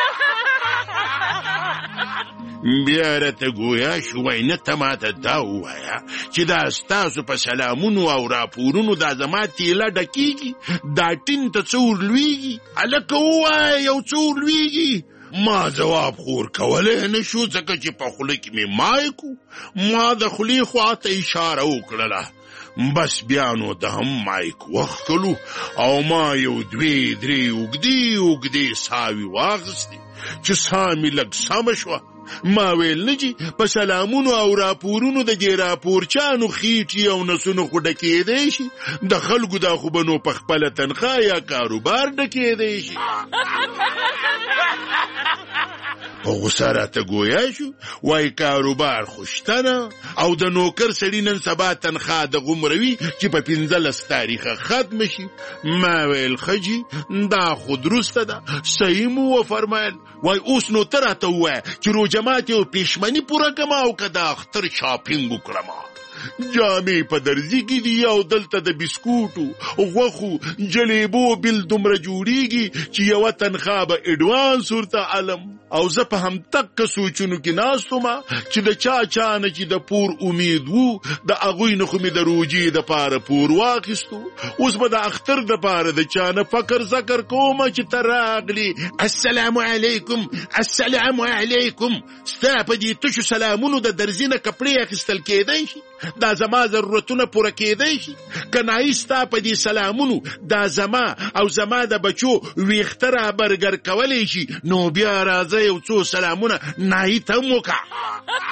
بیا راته ګویا شو وای نه ته ماته دا ووایه چې دا ستاسو په سلامونو او راپورونو دا زما تیله ډکېږي دا ټین ته څه ورلوېږي هلکه ووایه یو څه ورلوېږي ما جواب خو ورکولی نه شو ځکه چې په خوله کې مې مایک و ما د خولې خواته اشاره وکړله بس بیا نو د هم مایک وښکلو او ما یو دوې درې اوږدې ساوي واخیستې چې ساه مې لږ سمه شوه ما ویل نه جي په سلامونو او راپورونو د دې راپورچانو خېټې او نسونو خو ډکېدی شي د خلکو دا خو به نو په خپله تنخواه یا کاروبار ډکېدی شي په غوسه راته ګویا شو وای کاروبار خو شته نه او د نوکر سړي نن سبا تنخواه د غومره وي چې په 15 تاریخه ختمه شي ما ویل ښه جي دا خو درسته ده صحیح مو وفرمایل وای اوس نو ته راته ووایه چې روجمات یو پیشمني پوره کړم او که د اختر شاپینګ وکړم جامې په درزي کې دي او دلته د بسکوټو غوښو جلیبو بل دومره جوړیږي چې یوه تنخواه به اډوانس ورته علم او زه په همدغه سوچونو کې ناست وم چې د چا نه چې د پور امید و د هغوی نه خو مې د روجې دپاره پور واخیستو اوس به د اختر دپاره د چا نه فکر ذکر کوم چې ته راغلي السلام علیکم السلام علیکم ستا په دې تشو سلامونو د درزي نه کپړې اخیستل کېدی شي دا زما ضرورتونه پوره کېدی شي که نایي ستا په دې سلامونو دا زما او زما د بچو ویښته رابرګر کولی شي نو بیا راځه یو څو سلامونه نایي ته هم وکړه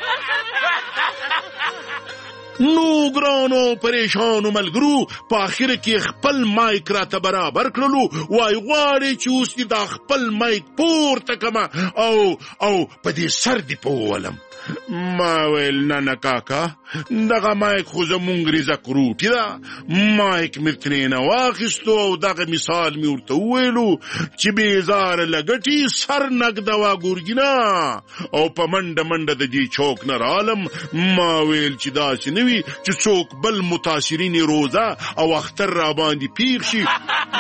نو ګرانو پریشانو ملګرو په آخر کې خپل مایک راته برابر کړلو وای غواړې چې اوس دې دا خپل مایک پورته کړمه او په دې سر دې په وولم ما ویل نه کاکا دغه مایک خو زمونږ ریزک روټي ده مایک مې ترېنه واخیستو او دغه مثال مې ورته وویلو چې بېزاره لګټي سر نږده واګورګینه او په منډه د دې چوک نه رالم ما ویل چې داسې نه وي چې څوک بل متاثرین روزه او اختر را باندې پیښ شي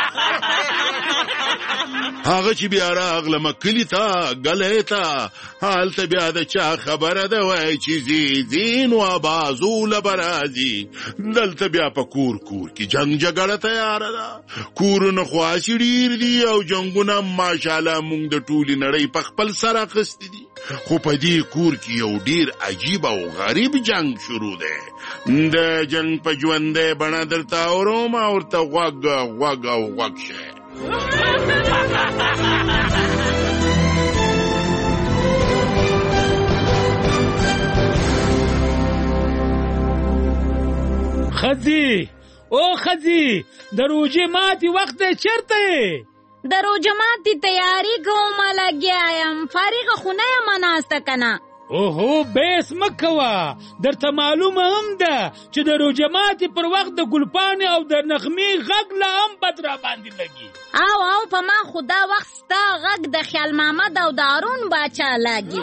هغه چې بیا راغلمه کلي ته ګلی ته هلته بیا د چا خبره ده وای چې زین و بازوله به راځي دلته بیا په کور کې جنګ جګړه تیاره ده کورونه خو هسې ډېر دي او جنګونه ماشاءالله موږ د ټولې نړۍ په خپل سر اخیستي دي خو په دې کور کې یو ډېر عجیب او غریب جنګ شروع دی د جنګ په ژوندی بڼه درته اورم او ورته غوږ او غوږ شه خزي او خزي د روژې ماتي وخت چیرته د روژې ماتي تیاری کوم لګیا یم فارغ خونه یم ناسته کنه اوهو بیس مکوا درته معلومه هم ده چې د روژې ماتي پر وخت د ګلپانې او د نغمې غږ لا هم بد را باندې لګي او په ما خدا وخت ستا غږ د خیال محمد او د هارون باچا لګي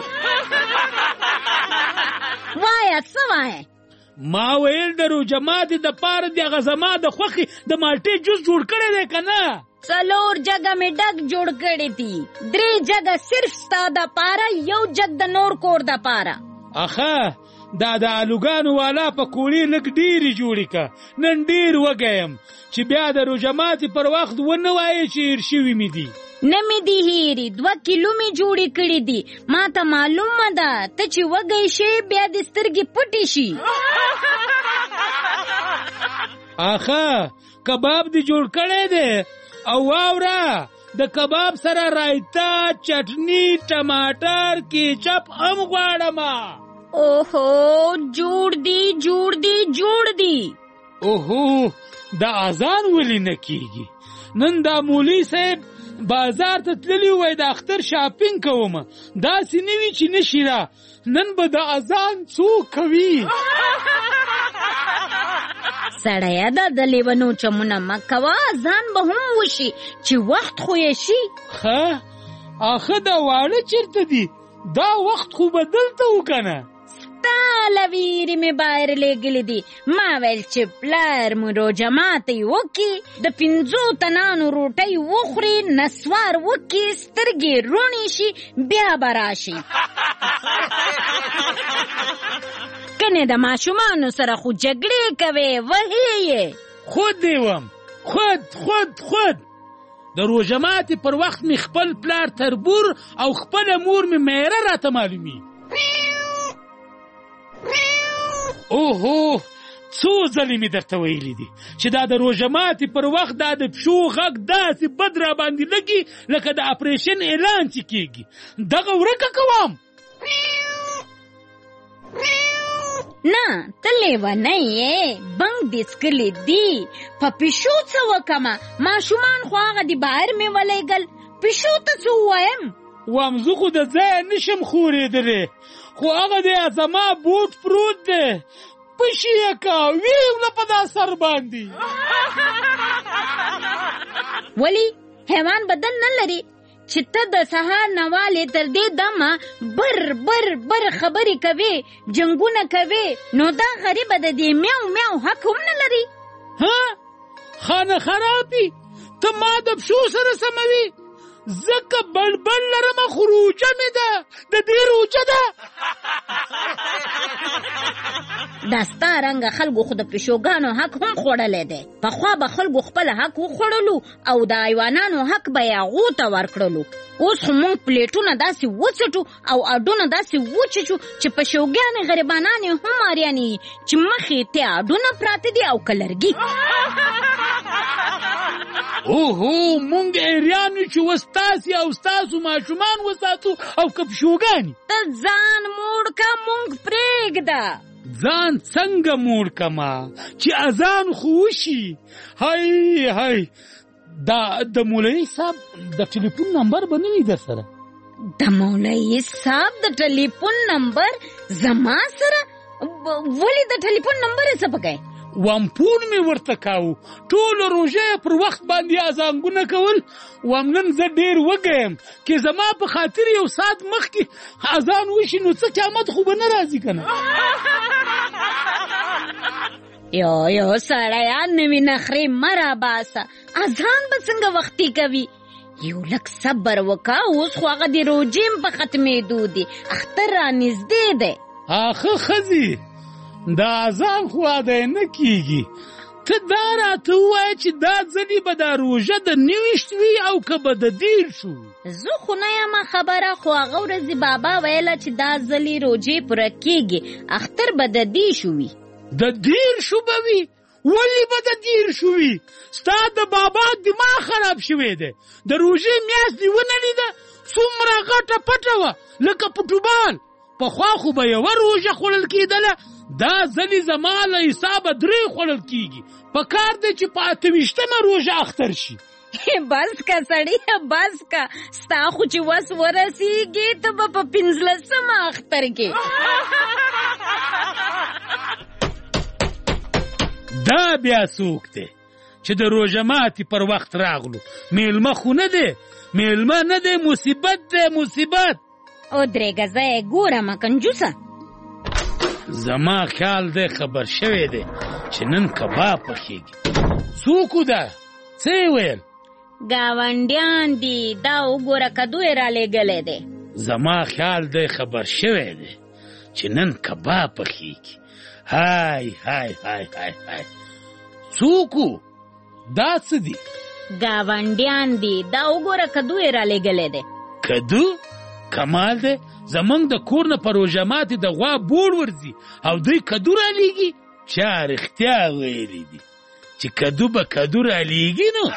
وایه څه وایه ما ویل د روژې ماتي د پاره دغه زما د خوښې د مالټې جوس جوړ کړی دی که نه 4 جگہ میں ڈگ جوڑ کړی تھی 3 جگہ صرف ستا د پاره 1 جگ د نور کور د پاره اخه دا د الوګانو والا په کوړی لک ډیری جوړی کا نن ډیر وګیم چې بیا د روژې ماتي پر وخت ونه وایي چې ارشوي می دي نمی دی هیری 2 کیلو می جوړی کړی دي ما ته معلومه ده ته چې وګی شي بیا د سترګې پټی شي اخه کباب دی جوړ کړی دی او واورا د کباب سره رایتا چټنی ټماټر کیچپ هم غواړم اوهو جوړ دی اوهو دا اذان ولې نه کیږي نن دا مولوی صاحب بازار ته تللی وای د اختر شاپینګ کوم دا سنوي چې نشیرا نن به د اذان څوک کوي سړیا د لیونو چمونه مکوا ځان به هم وشي چې وخت خو یې شي ښه اخه دا واړه چیرته دي دا وخت خو بدلته وکنه ستا لویرې مې بهر لېږلي دي ما ویل چې پلار مو روژه ماتي وکړي د 5 تنانو روټۍ وخوري نسوار وکړي سترګې روڼې شي بیا به راشي کنه د ماشومانو سره خو جګړې کوي وهي یې خود دیوم خود د روژه ماتي پر وخت می خپل پلار تربور او خپل مور می میره راته معلومي اوهو څو ځلې مې درته ویلي دي چې دا د روژه ماتي پر وخت دا د پښو غږ داسې بد را باندې لګي لکه د اپریشن اعلان چې کېږي دغه ورکه کوم نه ته لیونی یې بنګ دې څکلي دي په پیشو څه وکمه ماشومان خو هغه د بهر مې ولیږل پیشو ته څه ووایم وام زه خو د ځایه نشم خورېدلی خو هغه دی زما بوټ پروت دی پشي یې که ویوله په دا سر باندې ولی حیوان بدن نه لري چې ته د سهار نوالې تر دې دمه بر خبرې کوي جنګونه کوي نو دا غریبه د دې میاو حق هم نه لري ها خانه خرابي ته ما د پښو سره سموي زکه بلبل لرمه خروجه مې ده د دې روجه ده دا ستا رنګه خلکو خو د پیشوګانو حق هم خوړلی دی پخوا به خلکو خپل حق وخوړلو او د حیوانانو حق به یې هغو ته ورکړلو اوس خو موږ پلیټونه داسې وڅټو او اډونه داسې وچچو چې پیشوګانې غریبانانې هم اریانې چې مخې ته اډونه پراته دي او کلرګي اوهو مونږ ایریانو چې وستاسي او ستاسو ماشومان وساتو او که پیشوګانې ته ځان موړ که مونږ پرېږده ځان څنګه موړ کما چې اذان خو وشي هی دا د مولوي صاحب د ټلیفون نمبر به نه وي در سره د مولوي صاحب د ټلیفون نمبر زما سره ولې د ټلیفون نمبر یې څه پکې وامپون مې ورته کاوه ټوله روژه پر وخت باندې اذانګونه کول وام نن زه ډېر وږیم که زما په خاطر 1 ساعت مخکې اذان وشي نو څه قیامت خو به نه راځي که نه یو سړیه نوي نخرې مه راباسه اذان به څنګه وختي کوي یو لږ صبر وکړه اوس خو هغه د روژې په ختمېدو دي اختر رانږدې دی آخه ښځې دا اذان خو ادا نه کیږي ته دا راته ووایه چې دا ځلې به دا روژه د 29 وي او که به د 10 شو زه خو نه یم خبره خو هغه ورځې بابا ویله چې دا ځلې روژې پوره کېږي اختر به د 10 وي د 10 به وي ولې به د دیر شوي؟ ستا د بابا دماغ خراب شوی دی. د روژې میاشت دې ونه لیده څومره غټه پټه وه لکه فوټبال. پخوا خو به یوه روژه خوړل کېدله، دا ځلې زما له حسابه 3 خوړل کېږي. په کار دی چې په 28مه روژه اختر شي. بس که سړی بس که، ستا خو چې وس ورسېږي ته به په 15مه اختر کې. دا بیا څوک دی چې د روژه ماتي پر وخت راغلو؟ میلمه خو نه دی، میلمه نه دی، مصیبت دی، مصیبت. ودرېږه زه یې ګورم کنجوسه. زما خیال دی خبر شوی دی چې نن کباب پخېږي. څوک ده؟ څه یې ویل؟ ګاونډیان دي، دا وګوره کدو یې رالیږلی دی. زما خیال دی خبر شوی دی چې نن کباب پخېږي. های های های های های، څوکو دا څه دي؟ ګاونډیان دي، دا وګوره کدو یې رالیږلی دی. کدو؟ کمال دی، زمونږ د کور نه په روژه ماتي د غوا بوړ ورځي او دوی کدو رالیږي. چا رښتیا ویلي دي چې کدو به کدو رالیږي؟ نو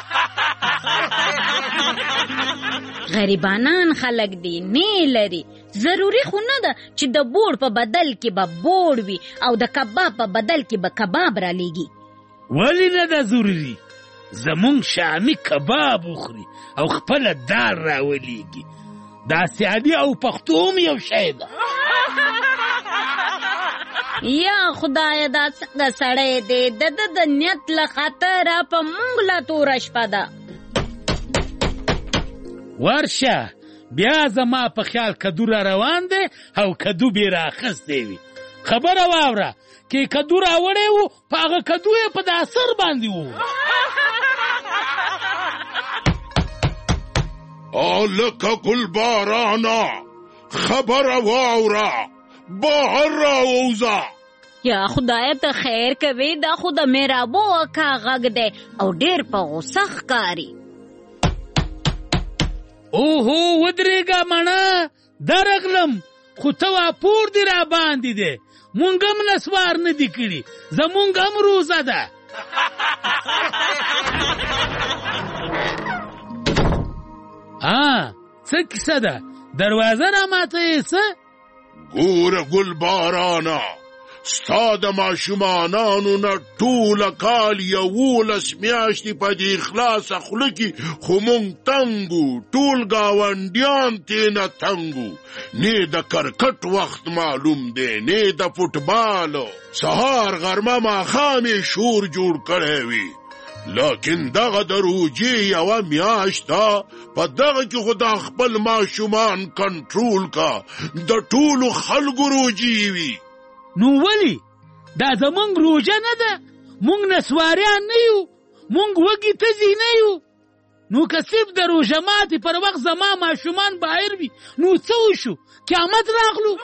غریبانان خلک دي، نه لري. ضروري خو نه ده چې د بوړ په بدل کې به بوړ وي او د کباب په بدل کې به کباب رالیږي. ولې نه ده ضروري؟ زمونږ شامي کباب وخوري او خپله دال راولیږي. دا سیالي او پښتو هم یو شی ده. یا خدایه دا څنګه سړی دی؟ د نیت له خاطره په موږ لا توره شپه ده. ورشه بیا زما په خیال کدو را روان دی او کدو بې رااخیستی وي. خبره واوره، کې کدو راوړی و په هغه کدو یې په دا سر باندې و. لکه ګل بارانا خبره واوره، بهر راووځه. یا خدای ته خیر کوي، دا خو د میرابو اکا غږ دی او ډېر په غوسه ښکاري. اوهو ودرېږه مڼه، درغلم خو ته واپور دې را باندې دی. مونږ هم نسوار نه دي کړي، زمونږ هم روزه ده. څه کیسه ده؟ دروازه را ماتوې څه؟ ګوره ګل بارانا، ستا د ماشومانانو نه ټوله کال 11 میاشتې په دې خلاصه خوله کې خو مونږ تنګو، ټول ګاونډیان تېنه تنګو. نه د کرکټ وخت معلوم دی، نه د فوټبالو. سهار غرمه ماښام یې شور جوړ کړی وي. لیکن دغه د روژې یوه میاشت ده، په دغه کې خو دا خپل ماشومان کنټرول کا، د ټولو خلکو روژې وي. نو ولی؟ دا زمونږ روژه نه ده؟ مونږ نسواریان نه یو، مونږ وږي تږي نه یو. نو که صرف د روژه ماتې پر وخت زما ماشومان بهر وي نو څه وشو؟ قیامت راغلو.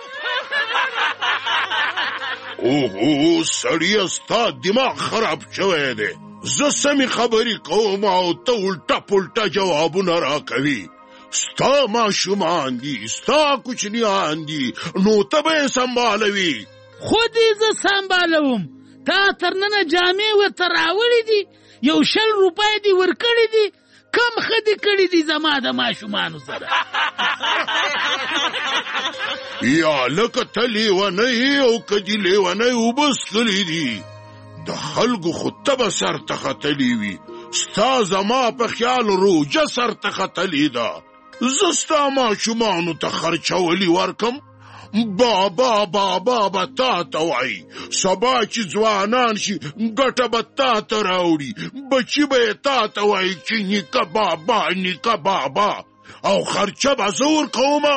اوهو سړیه، ستا دماغ خراب شوی دی. زه سمې خبرې کوم او ته الټه پلټه جوابونه راکوي. ستا ماشومان دي، ستا کوچنیان دي، نو ته به یې سنبالوي. خود یې زه سنبالوم. تا تر ننه جامې ورته راوړې دي، 100 روپۍ دي ورکړې دي، کم ښه دي کړي دي زما د ماشومانو سره. یا لکه ته لیونی او که دې لیونی اوبه څښلي دي، د خلکو خو ته به سر ته ختلي وي. ستا زما په خیال روژه سر ته ختلې ده. زه ستا ماشومانو ته خرچولی ورکم، بابا بابا به تا ته وایي. سبا چې ځوانان شي ګټه به تا ته راوړي، بچي به یې تا ته وایي چې نیکه بابا نیکه بابا، او خرچه به زه ورکومه.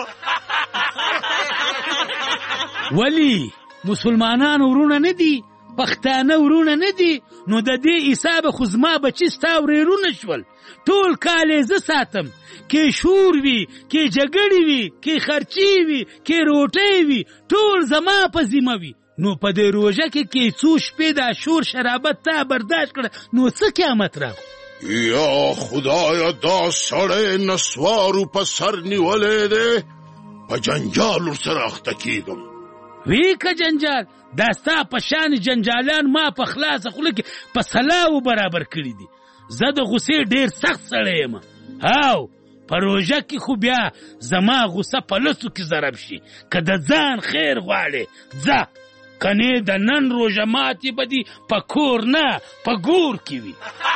ولی مسلمانان ورونه نه دي؟ پښتانه ورونه نه دي؟ نو د دې حسابه خو زما بچي ستا ورېرونه شول. ټول کال یې زه ساتم، کې شور وي، کې جګړې وي، کې خرچې وي، کې روټۍ وي، ټول زما په ذمه وي. نو په دې روژه کې څو شپې دا شور شرابت تا برداشت کړه، نو څه قیامت راغو؟ یا خدایا، دا سړی نسوارو په سر نیولی دی، په جنجال ورسره اخته کېږم. وی که جنجال دا ستا په شان جنجالان ما په خلاصه خوله کې په سلاو برابر کړي دي. زه د غصې ډېر سخت سړی یم او په روژه کې خو بیا زما غصه په لسو کې ضرب شي. که د ځان خیر غواړې ځه، کنې د نن روژه ماتې به دي په کور نه په ګور کې وي.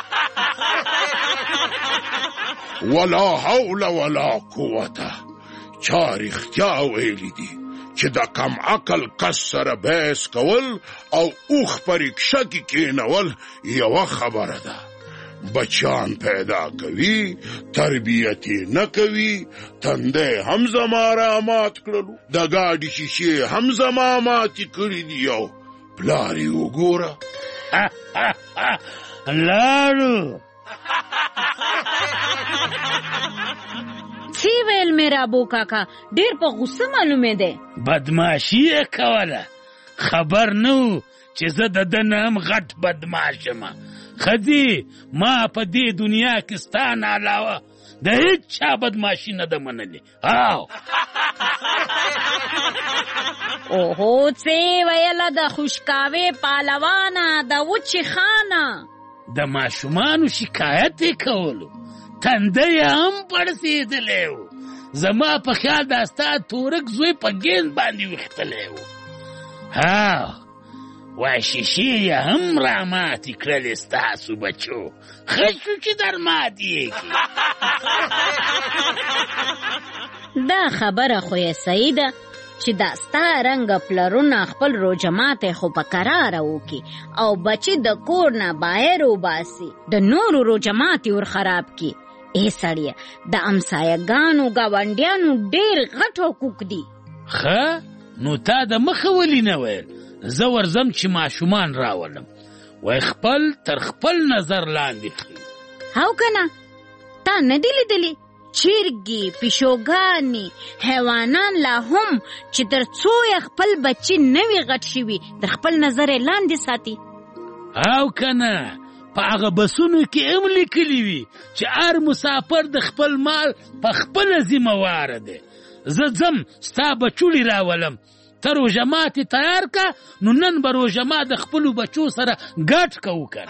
ولا حول ولا قوته. چا رښتیا ویلي دي چې د کم عقل کس سره بحث کول او اوښ په رکشه کې کېنول یوه خبره ده. بچان پیدا کوي، تربیت یې نه کوي، تندی هم زما رامات کړلو، د ګاډي شیشې هم زما ماتې کړي دي او پلار یې وګوره. لاړو څه ویل میرا ابو کاکا؟ ډېر په غصه معلومې دی. بدماشي یې کوله، خبر نه و چې زه د ده نه هم غټ بدماش یم. ښځې ما په دې دنیا کې ستا نه علاوه د هېڅ چا بدماشي نه ده منلې. اوهو څه ویله د خوشکاوې پهلوانه، د وچې خانه. د ماشومانو شکایت یې کولو، تنده یې هم پړسېدلی و. زما په خیال دا ستا تورک زوی په ګیند باندې ویښتلی و. وای شیشې یې هم راماتې کړلې ستاسو بچو. ښه شو چې در ماتې یې کړي. دا خبره خو یې صحیح ده چې دا ستا رنګه پلرونه خپل روژه ماتې خو په کراره وکړي او بچي د کور نه بهر وباسي، د نورو روژه ماتې ور خراب کړي. ای سړیه، د امسایهګانو ګاونډیانو ډېر غټ حقوق دي. ښه نو تا د مخه ولې نه ویل؟ زه ورځم چې ماشومان راولم، وای خپل تر خپل نظر لاندې کړي. هاو کنه تا نه دي لیدلي چرګې، پیشوګانې، حیوانان لا هم چې تر څو یې خپل بچي نه وي غټ شوي تر خپل نظر یې لاندې ساتي. هاو کنه په هغه بسونو کې هم لیکلي وي چې هر مسافر د خپل مال په خپله ذمه واره دی. زه ځم ستا بچوړي راولم، ته روژه ماتې تیار که، نو نن به روژه ما د خپلو بچو سره ګډ کوو کنه.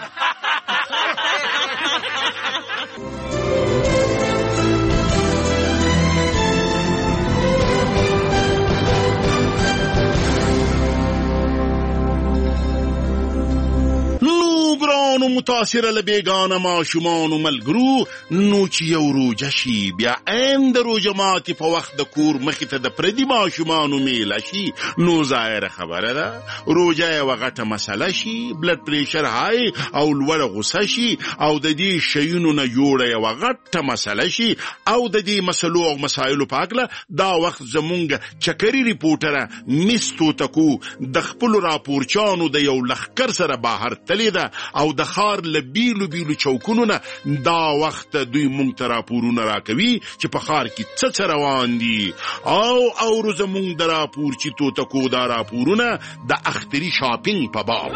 ګرانو متاثره له بېګانه ماشومانو ملګرو، نو چې یو روژه شي بیا عین د روژه ماتې په وخت د کور مخې ته د پردي ماشومانو میله شي، نو ظاهره خبره ده روژه یوه غټه مسله شي، بلډ پریشر های او لوړه غوسه شي او د دې شیونو نه جوړه یوه غټه مسله شي. او د دې مسلو او مسایلو په هکله دا وخت زمونږ چکري ریپورټره مس توتکو د خپلو راپورچانو د یو لښکر سره بهر تلې ده او د ښار له بیلو بیلو چوکونو نه دا وخت دوی مونږ ته راپورونه راکوي چې په ښار کې څه روان دي. او اورو زمونږ د راپورچي توتکو دا راپورونه د اختري شاپینګ په باب.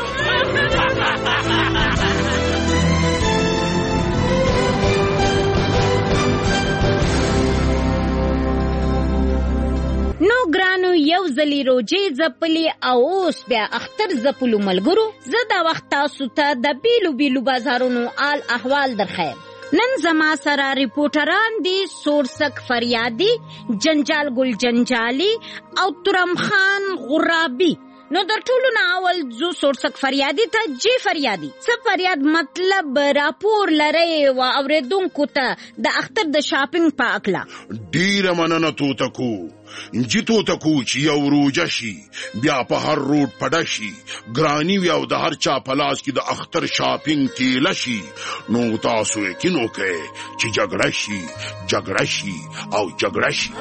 نو ګرانو یو ځلې روژې ځپلې او اوس بیا اختر ځپلو ملګرو، زه دا وخت تاسو ته د بیلو بیلو بازارونو آل احوال درخیم. نن زما سره ریپورټران دي سورسک فریادي، جنجال ګل جنجالي او ترم خان غرابي. نو در ټولو نه اول زو سورسک فریادي ته. جی فریادي، څه فریاد مطلب راپور لرئ و اوریدونکو ته د اختر د شاپینګ په اکله؟ ډیره مننه توتکو. چې توتکو چې یو روژه شي بیا په هر روډ پډه شي، ګراني وي او د هر چا په لاس کې د اختر شاپینګ تیله شي، نو تاسو یقین وکړئ چې جګړه شي جګړه شي او جګړه شي.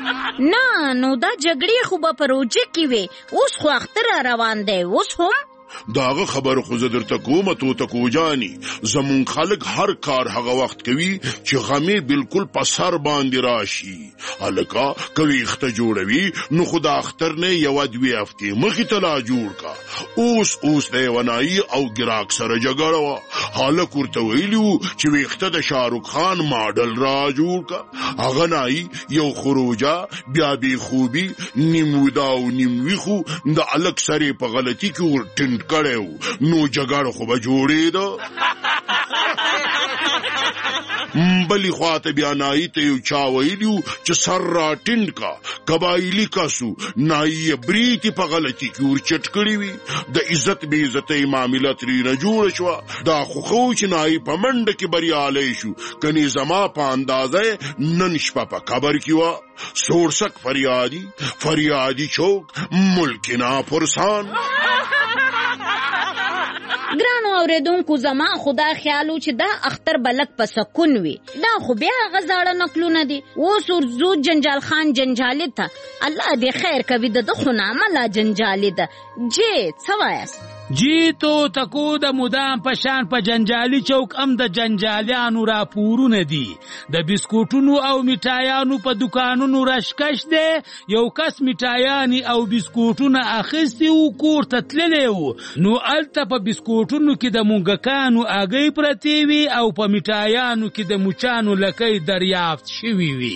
نه نو دا جګړې خو به په روژه کې وي، اوس خو اختر روان دی. اوس هم داغه خبر خو زه درته کومه توتکو جاني زمون خلک هر کار هغه وخت کوي چې غمې بالکل په سر باندې راشي الکا کوي اخته جوړوي نو خدا اختر نه یو دوی هفتې مخې ته لا جوړ کا اوس د ونایي او ګراک سره جګړه وه هلک ورته ویلي وو چې ویښته د شاهرخ خان ماډل را جوړ کا هغه نایي یو خروجه بیا بې خوبي نیم ودا او نیم ویخو د الک سرې په غلطي کې ور ټینټ کړی و نو جګړه خو به جوړېده بلی خواته بیا نایی ته یو چا ویلیو چې سر را ټینډ کا قبایلي کاسو نایی بریتی په غلطي کې ور چټ کړی وي د عزت بې عزتۍ معامله ترېنه جوړه شوه دا خو چې نایی په منډه کې بریالی شو کني زما په اندازه نن شپه په قبر کې وه سورسک فریادی چوک ملکنا پرسان ګرانو اوریدونکو زما خدا خیالو چې دا اختر بلک په سکون وي دا خو بیا غزاړه نقلونه دي اوس ورځو جنجال خان جنجالي ته الله دې خیر کوي د خو نامه لا جنجالي ده څه وایاست جی تو تکو د مدام پشان په جنجالي چوک ام د جنجالیانو راپورونه دي د بسکوټونو او میټایانو په دکانونو رشکش دی یو کس میټایانی او بسکوټونه اخیستی و کور ته تللی و نو الته په بسکوټونو کې د مونګکانو اګۍ پرتې وي او په میټایانو کې د مچانو لکۍ دریافت شوي وي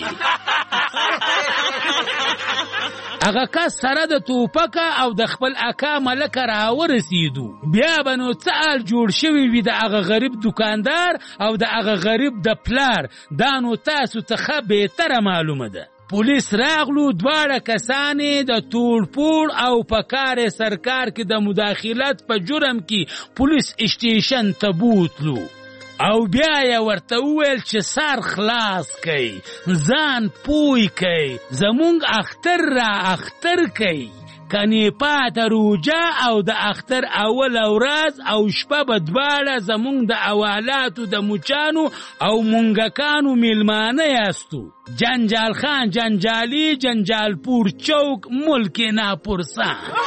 هغه کس سره د توپکه او د خپل اکا ملکه راورسیدو بیا به نو څه حال جوړ شوی وي د هغه غریب دکاندار او د هغه غریب د پلار دا نو تاسو ته ښه بهتره معلومه ده پولیس راغلو دواړه کسانې د توړپوړ او په کار سرکار کې د مداخلت په جرم کې پولیس اسټیشن ته بوتلو او بیا یې ورته وویل چې سر خلاص کئ ځان پوی کئ زمونږ اختر را اختر کئ کنی پاته روجه او د اختر اول ورځ او شپه به دواړه زمونږ د اوالاتو د مچانو او مونګکانو میلمانه یاستو جنجال خان جنجالي جنجالپور چوک ملک ناپرسان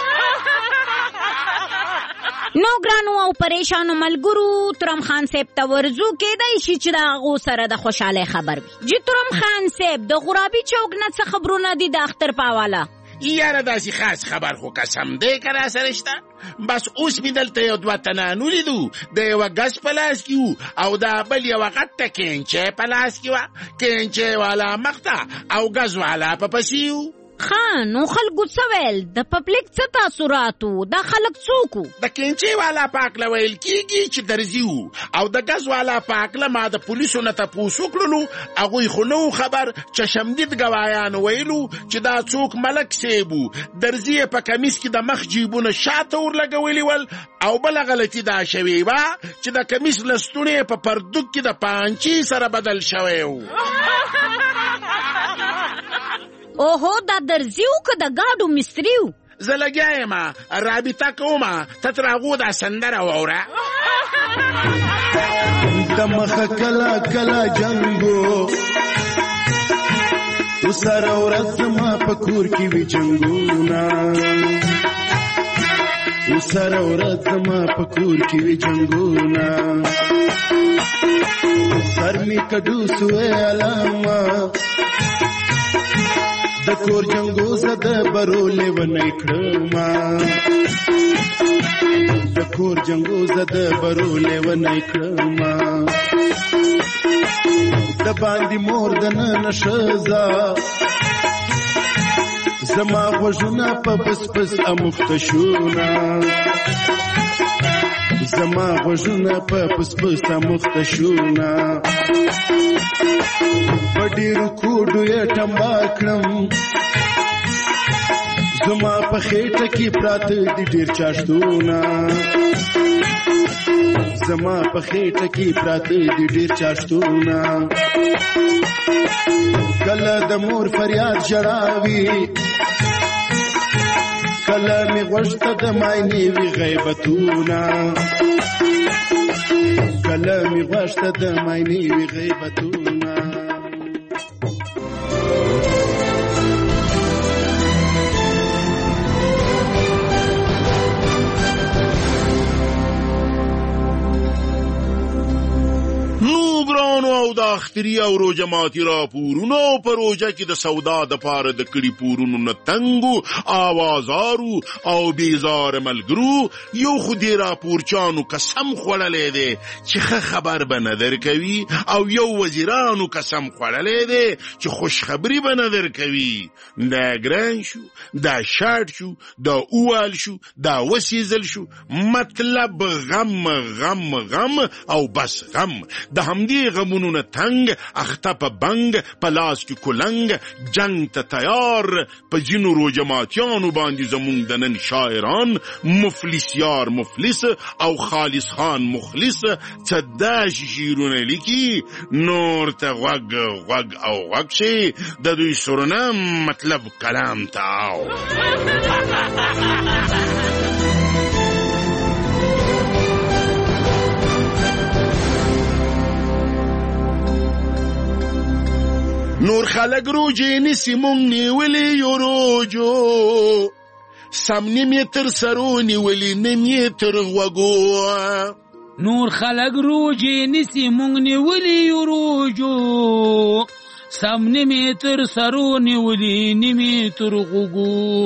نو ګرانو او پریشانو ملګرو ترم خان صاحب ته ورځو کېدای شي چې د هغو سره د خوشحالۍ خبر وي جی ترم خان صاحب د غرابي چوک نه څه خبرونه دي د اختر په حواله یاره داسې خاص خبر خو قسم دی که راسره شته بس اوس مې دلته یو دوه تنان ولیدو د یوه ګز په لاس کې وو او دا بل یوه غټه کینچی په لاس کې وه کینچی والا مخته او ګز والا په پسې وو نو خلکو څه ویل د پبلک څه تاثراتو دا خلک څوک د کینچی والا پاکله ویل کیږي چې درځي وو او د ګز والا پاکله ما د پولیسو نه تپوس وکړلو هغوی خو نه خبر چشمدید ګوایانو ویلو چې دا څوک ملک صاحب وو درځي یې په کمیس کې د مخ جیبونه شاته ورلګولي ول او بله غلطي دا شوې وه چې د کمیس لستوڼې په پردوک کې د پانچي سره بدل شوی وو اوهو دا درځي و که د ګاډو مستري و زه لګیا یم رابطه کومه ته تر هغو دا سندره واوره د مخه کله کله جنګو وسره ورځ زما په کور کې وي جنګونه وسره ورځ زما په کور کې وي جنګونه سر می کډو سوې علامه د کور جنګو زده برولې ونی کړما د کور جنګو زده برولې ونی کړما د باندې مور د نن شزا زما غوږونه په بس بس امخته شونا زما غوږونه په بس بس امخته شونا ډېرو کوډو یې ټمبا کړم زما په خېټه کې پراته دي ډېر چاشتونه زما په خېټه کې پراته دي ډېر چاشتونه کله د مور فریاد ژړاوي کله مې غوږ ته د ماینې وي غیبتونه کله مې غوږ ته د ماینې وي غیبتونه اختری او روجه ماتی راپورونو په روجه کې د سودا د پاره د کړي پورونو نه تنګو آوازارو او بیزار ملګرو یو خو دې راپورچانو قسم خوړلی دی چې ښه خبر به نه درکوي او یو وزیرانو قسم خوړلی دی چې خوشخبري به نه درکوي. دا ګران شو، دا شاړ شو، دا اوال شو، دا وسیزل شو، مطلب غم غم غم او بس غم. د همدې غمونو نه تنګ اخته په بنګ په لاس کې کلنګ جنگ ته تیار په ځینو روژه ماتیانو باندې زمونږ د نن شاعران مفلس یار مفلس او خالص خان مخلص څه داسې شعرونه لیکي نور ته غوږ غوږ او غوږ شي د دوی سرونه مطلب کلام ته آو. نور خلق روجی نیسی مونگ نیولی یو روجو سم نیمی تر سرو نیولی نیمی تر غوگو. نور خلق روجی نیسی مونگ نیولی یو روجو سم نیمی تر سرو نیولی نیمی تر غوگو.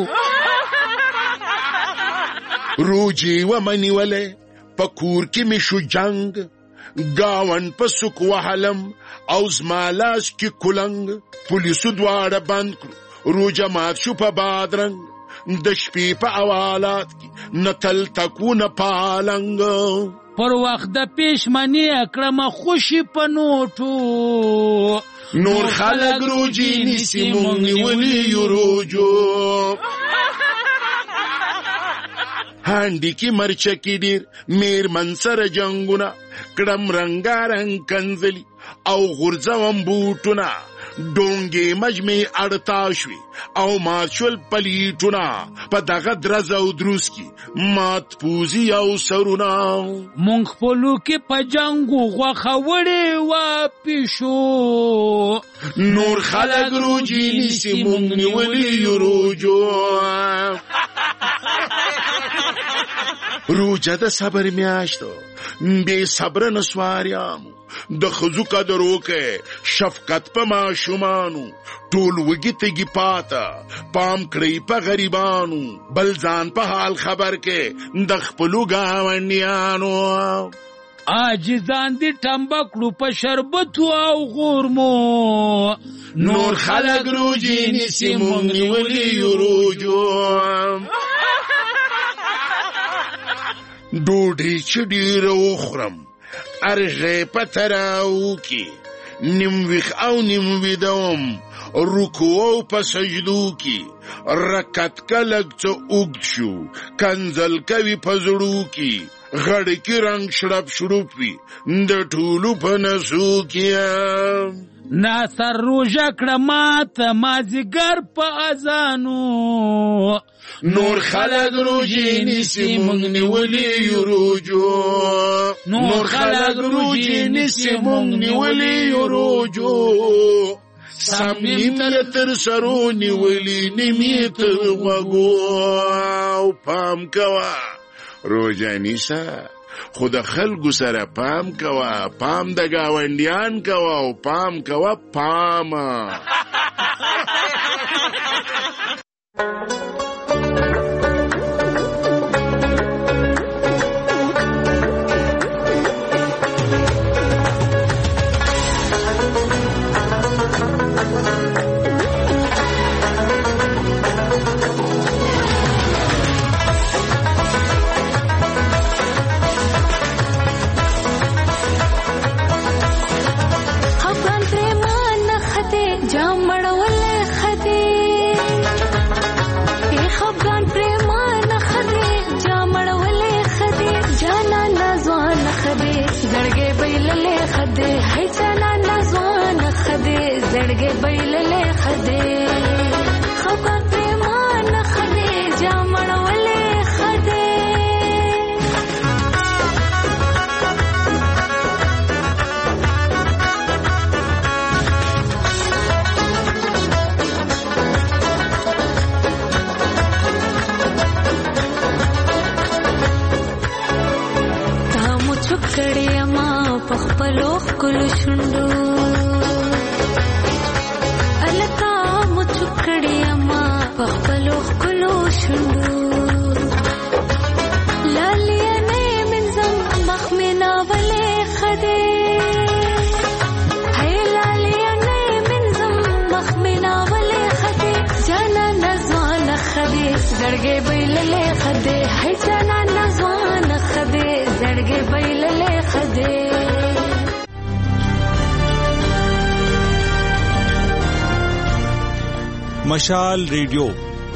روجی و منی ولی پا کور کی میشو جنگ گاون پا سک وحلم او زمالاس کی کلنگ پولیسو دواره بند کرو روجه مات شو پا بادرنگ د شپې په اوالات کی نتل تکو نپالنگ پر وقت د پیشمنی اکرم خوشی پا نوٹو نور خلق روجی نیسی مونگی ولی یو روجو. هانڈی کی مرچکی دیر میر منصر جنگونا کڑم رنگا رنگ کنزلی او غرزوم بوٹونا ډونګې مجمع اړتاشوي او مارشل پلیټونا په دغه درز او دروس کې مات پوزي او سرونا مونږ خپلو کې په جنګو غوښه وړې وه پیشو نور خلک روجي نیسي مونږ نیولي یو روجو. روجه د صبر میاشتو بې صبره نسواریانو د ښځو قدر وکړئ شفقت په ماشومانو ټول وږي تږي پاته پام کړئ په غریبانو بل ځان په حال خبر کې د خپلو ګاونډیانو عاجزان دي ټمبه کړو په شربتو او غورمو نور خلک روجي نیسي مونږ نیولي یو روجو. ډوډۍ چې ډېره وخورم ارغې په تراو کې نیم ویښ او نیم ویدوم رکوع او په سجدو کې رکعت که لږ څه اوږد شو کنځل کوي په زړو کې غړ کې رنګ شړپ شړوپ وي د ټولو په نسو کې ناصر روژه کړه ماته مازدیګر په اذانو نور خلق روجی نیسی مونږ نیولي یو روجو. نور خلق روجی نیسی مونږ نیولي یو روجو سم نیم تر سرو نیولي نیمې تر غوږو. پام کوه روجه نیسه خو د خلکو سره پام کوه پام د ګاونډیان کوه او پام کوه پامه. زړګې بیللې خدای خبر پریمان خدای جامړولې خدای تا مو چوک کړې ما په خپلو ښکلو شونډو زړګې بیللې خدای هي جانا نغوان خدای زړګې بیللې خدای مشال ریډیو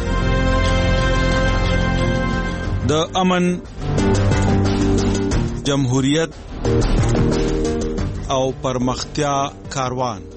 د امن جمهوریت او پرمختیا کاروان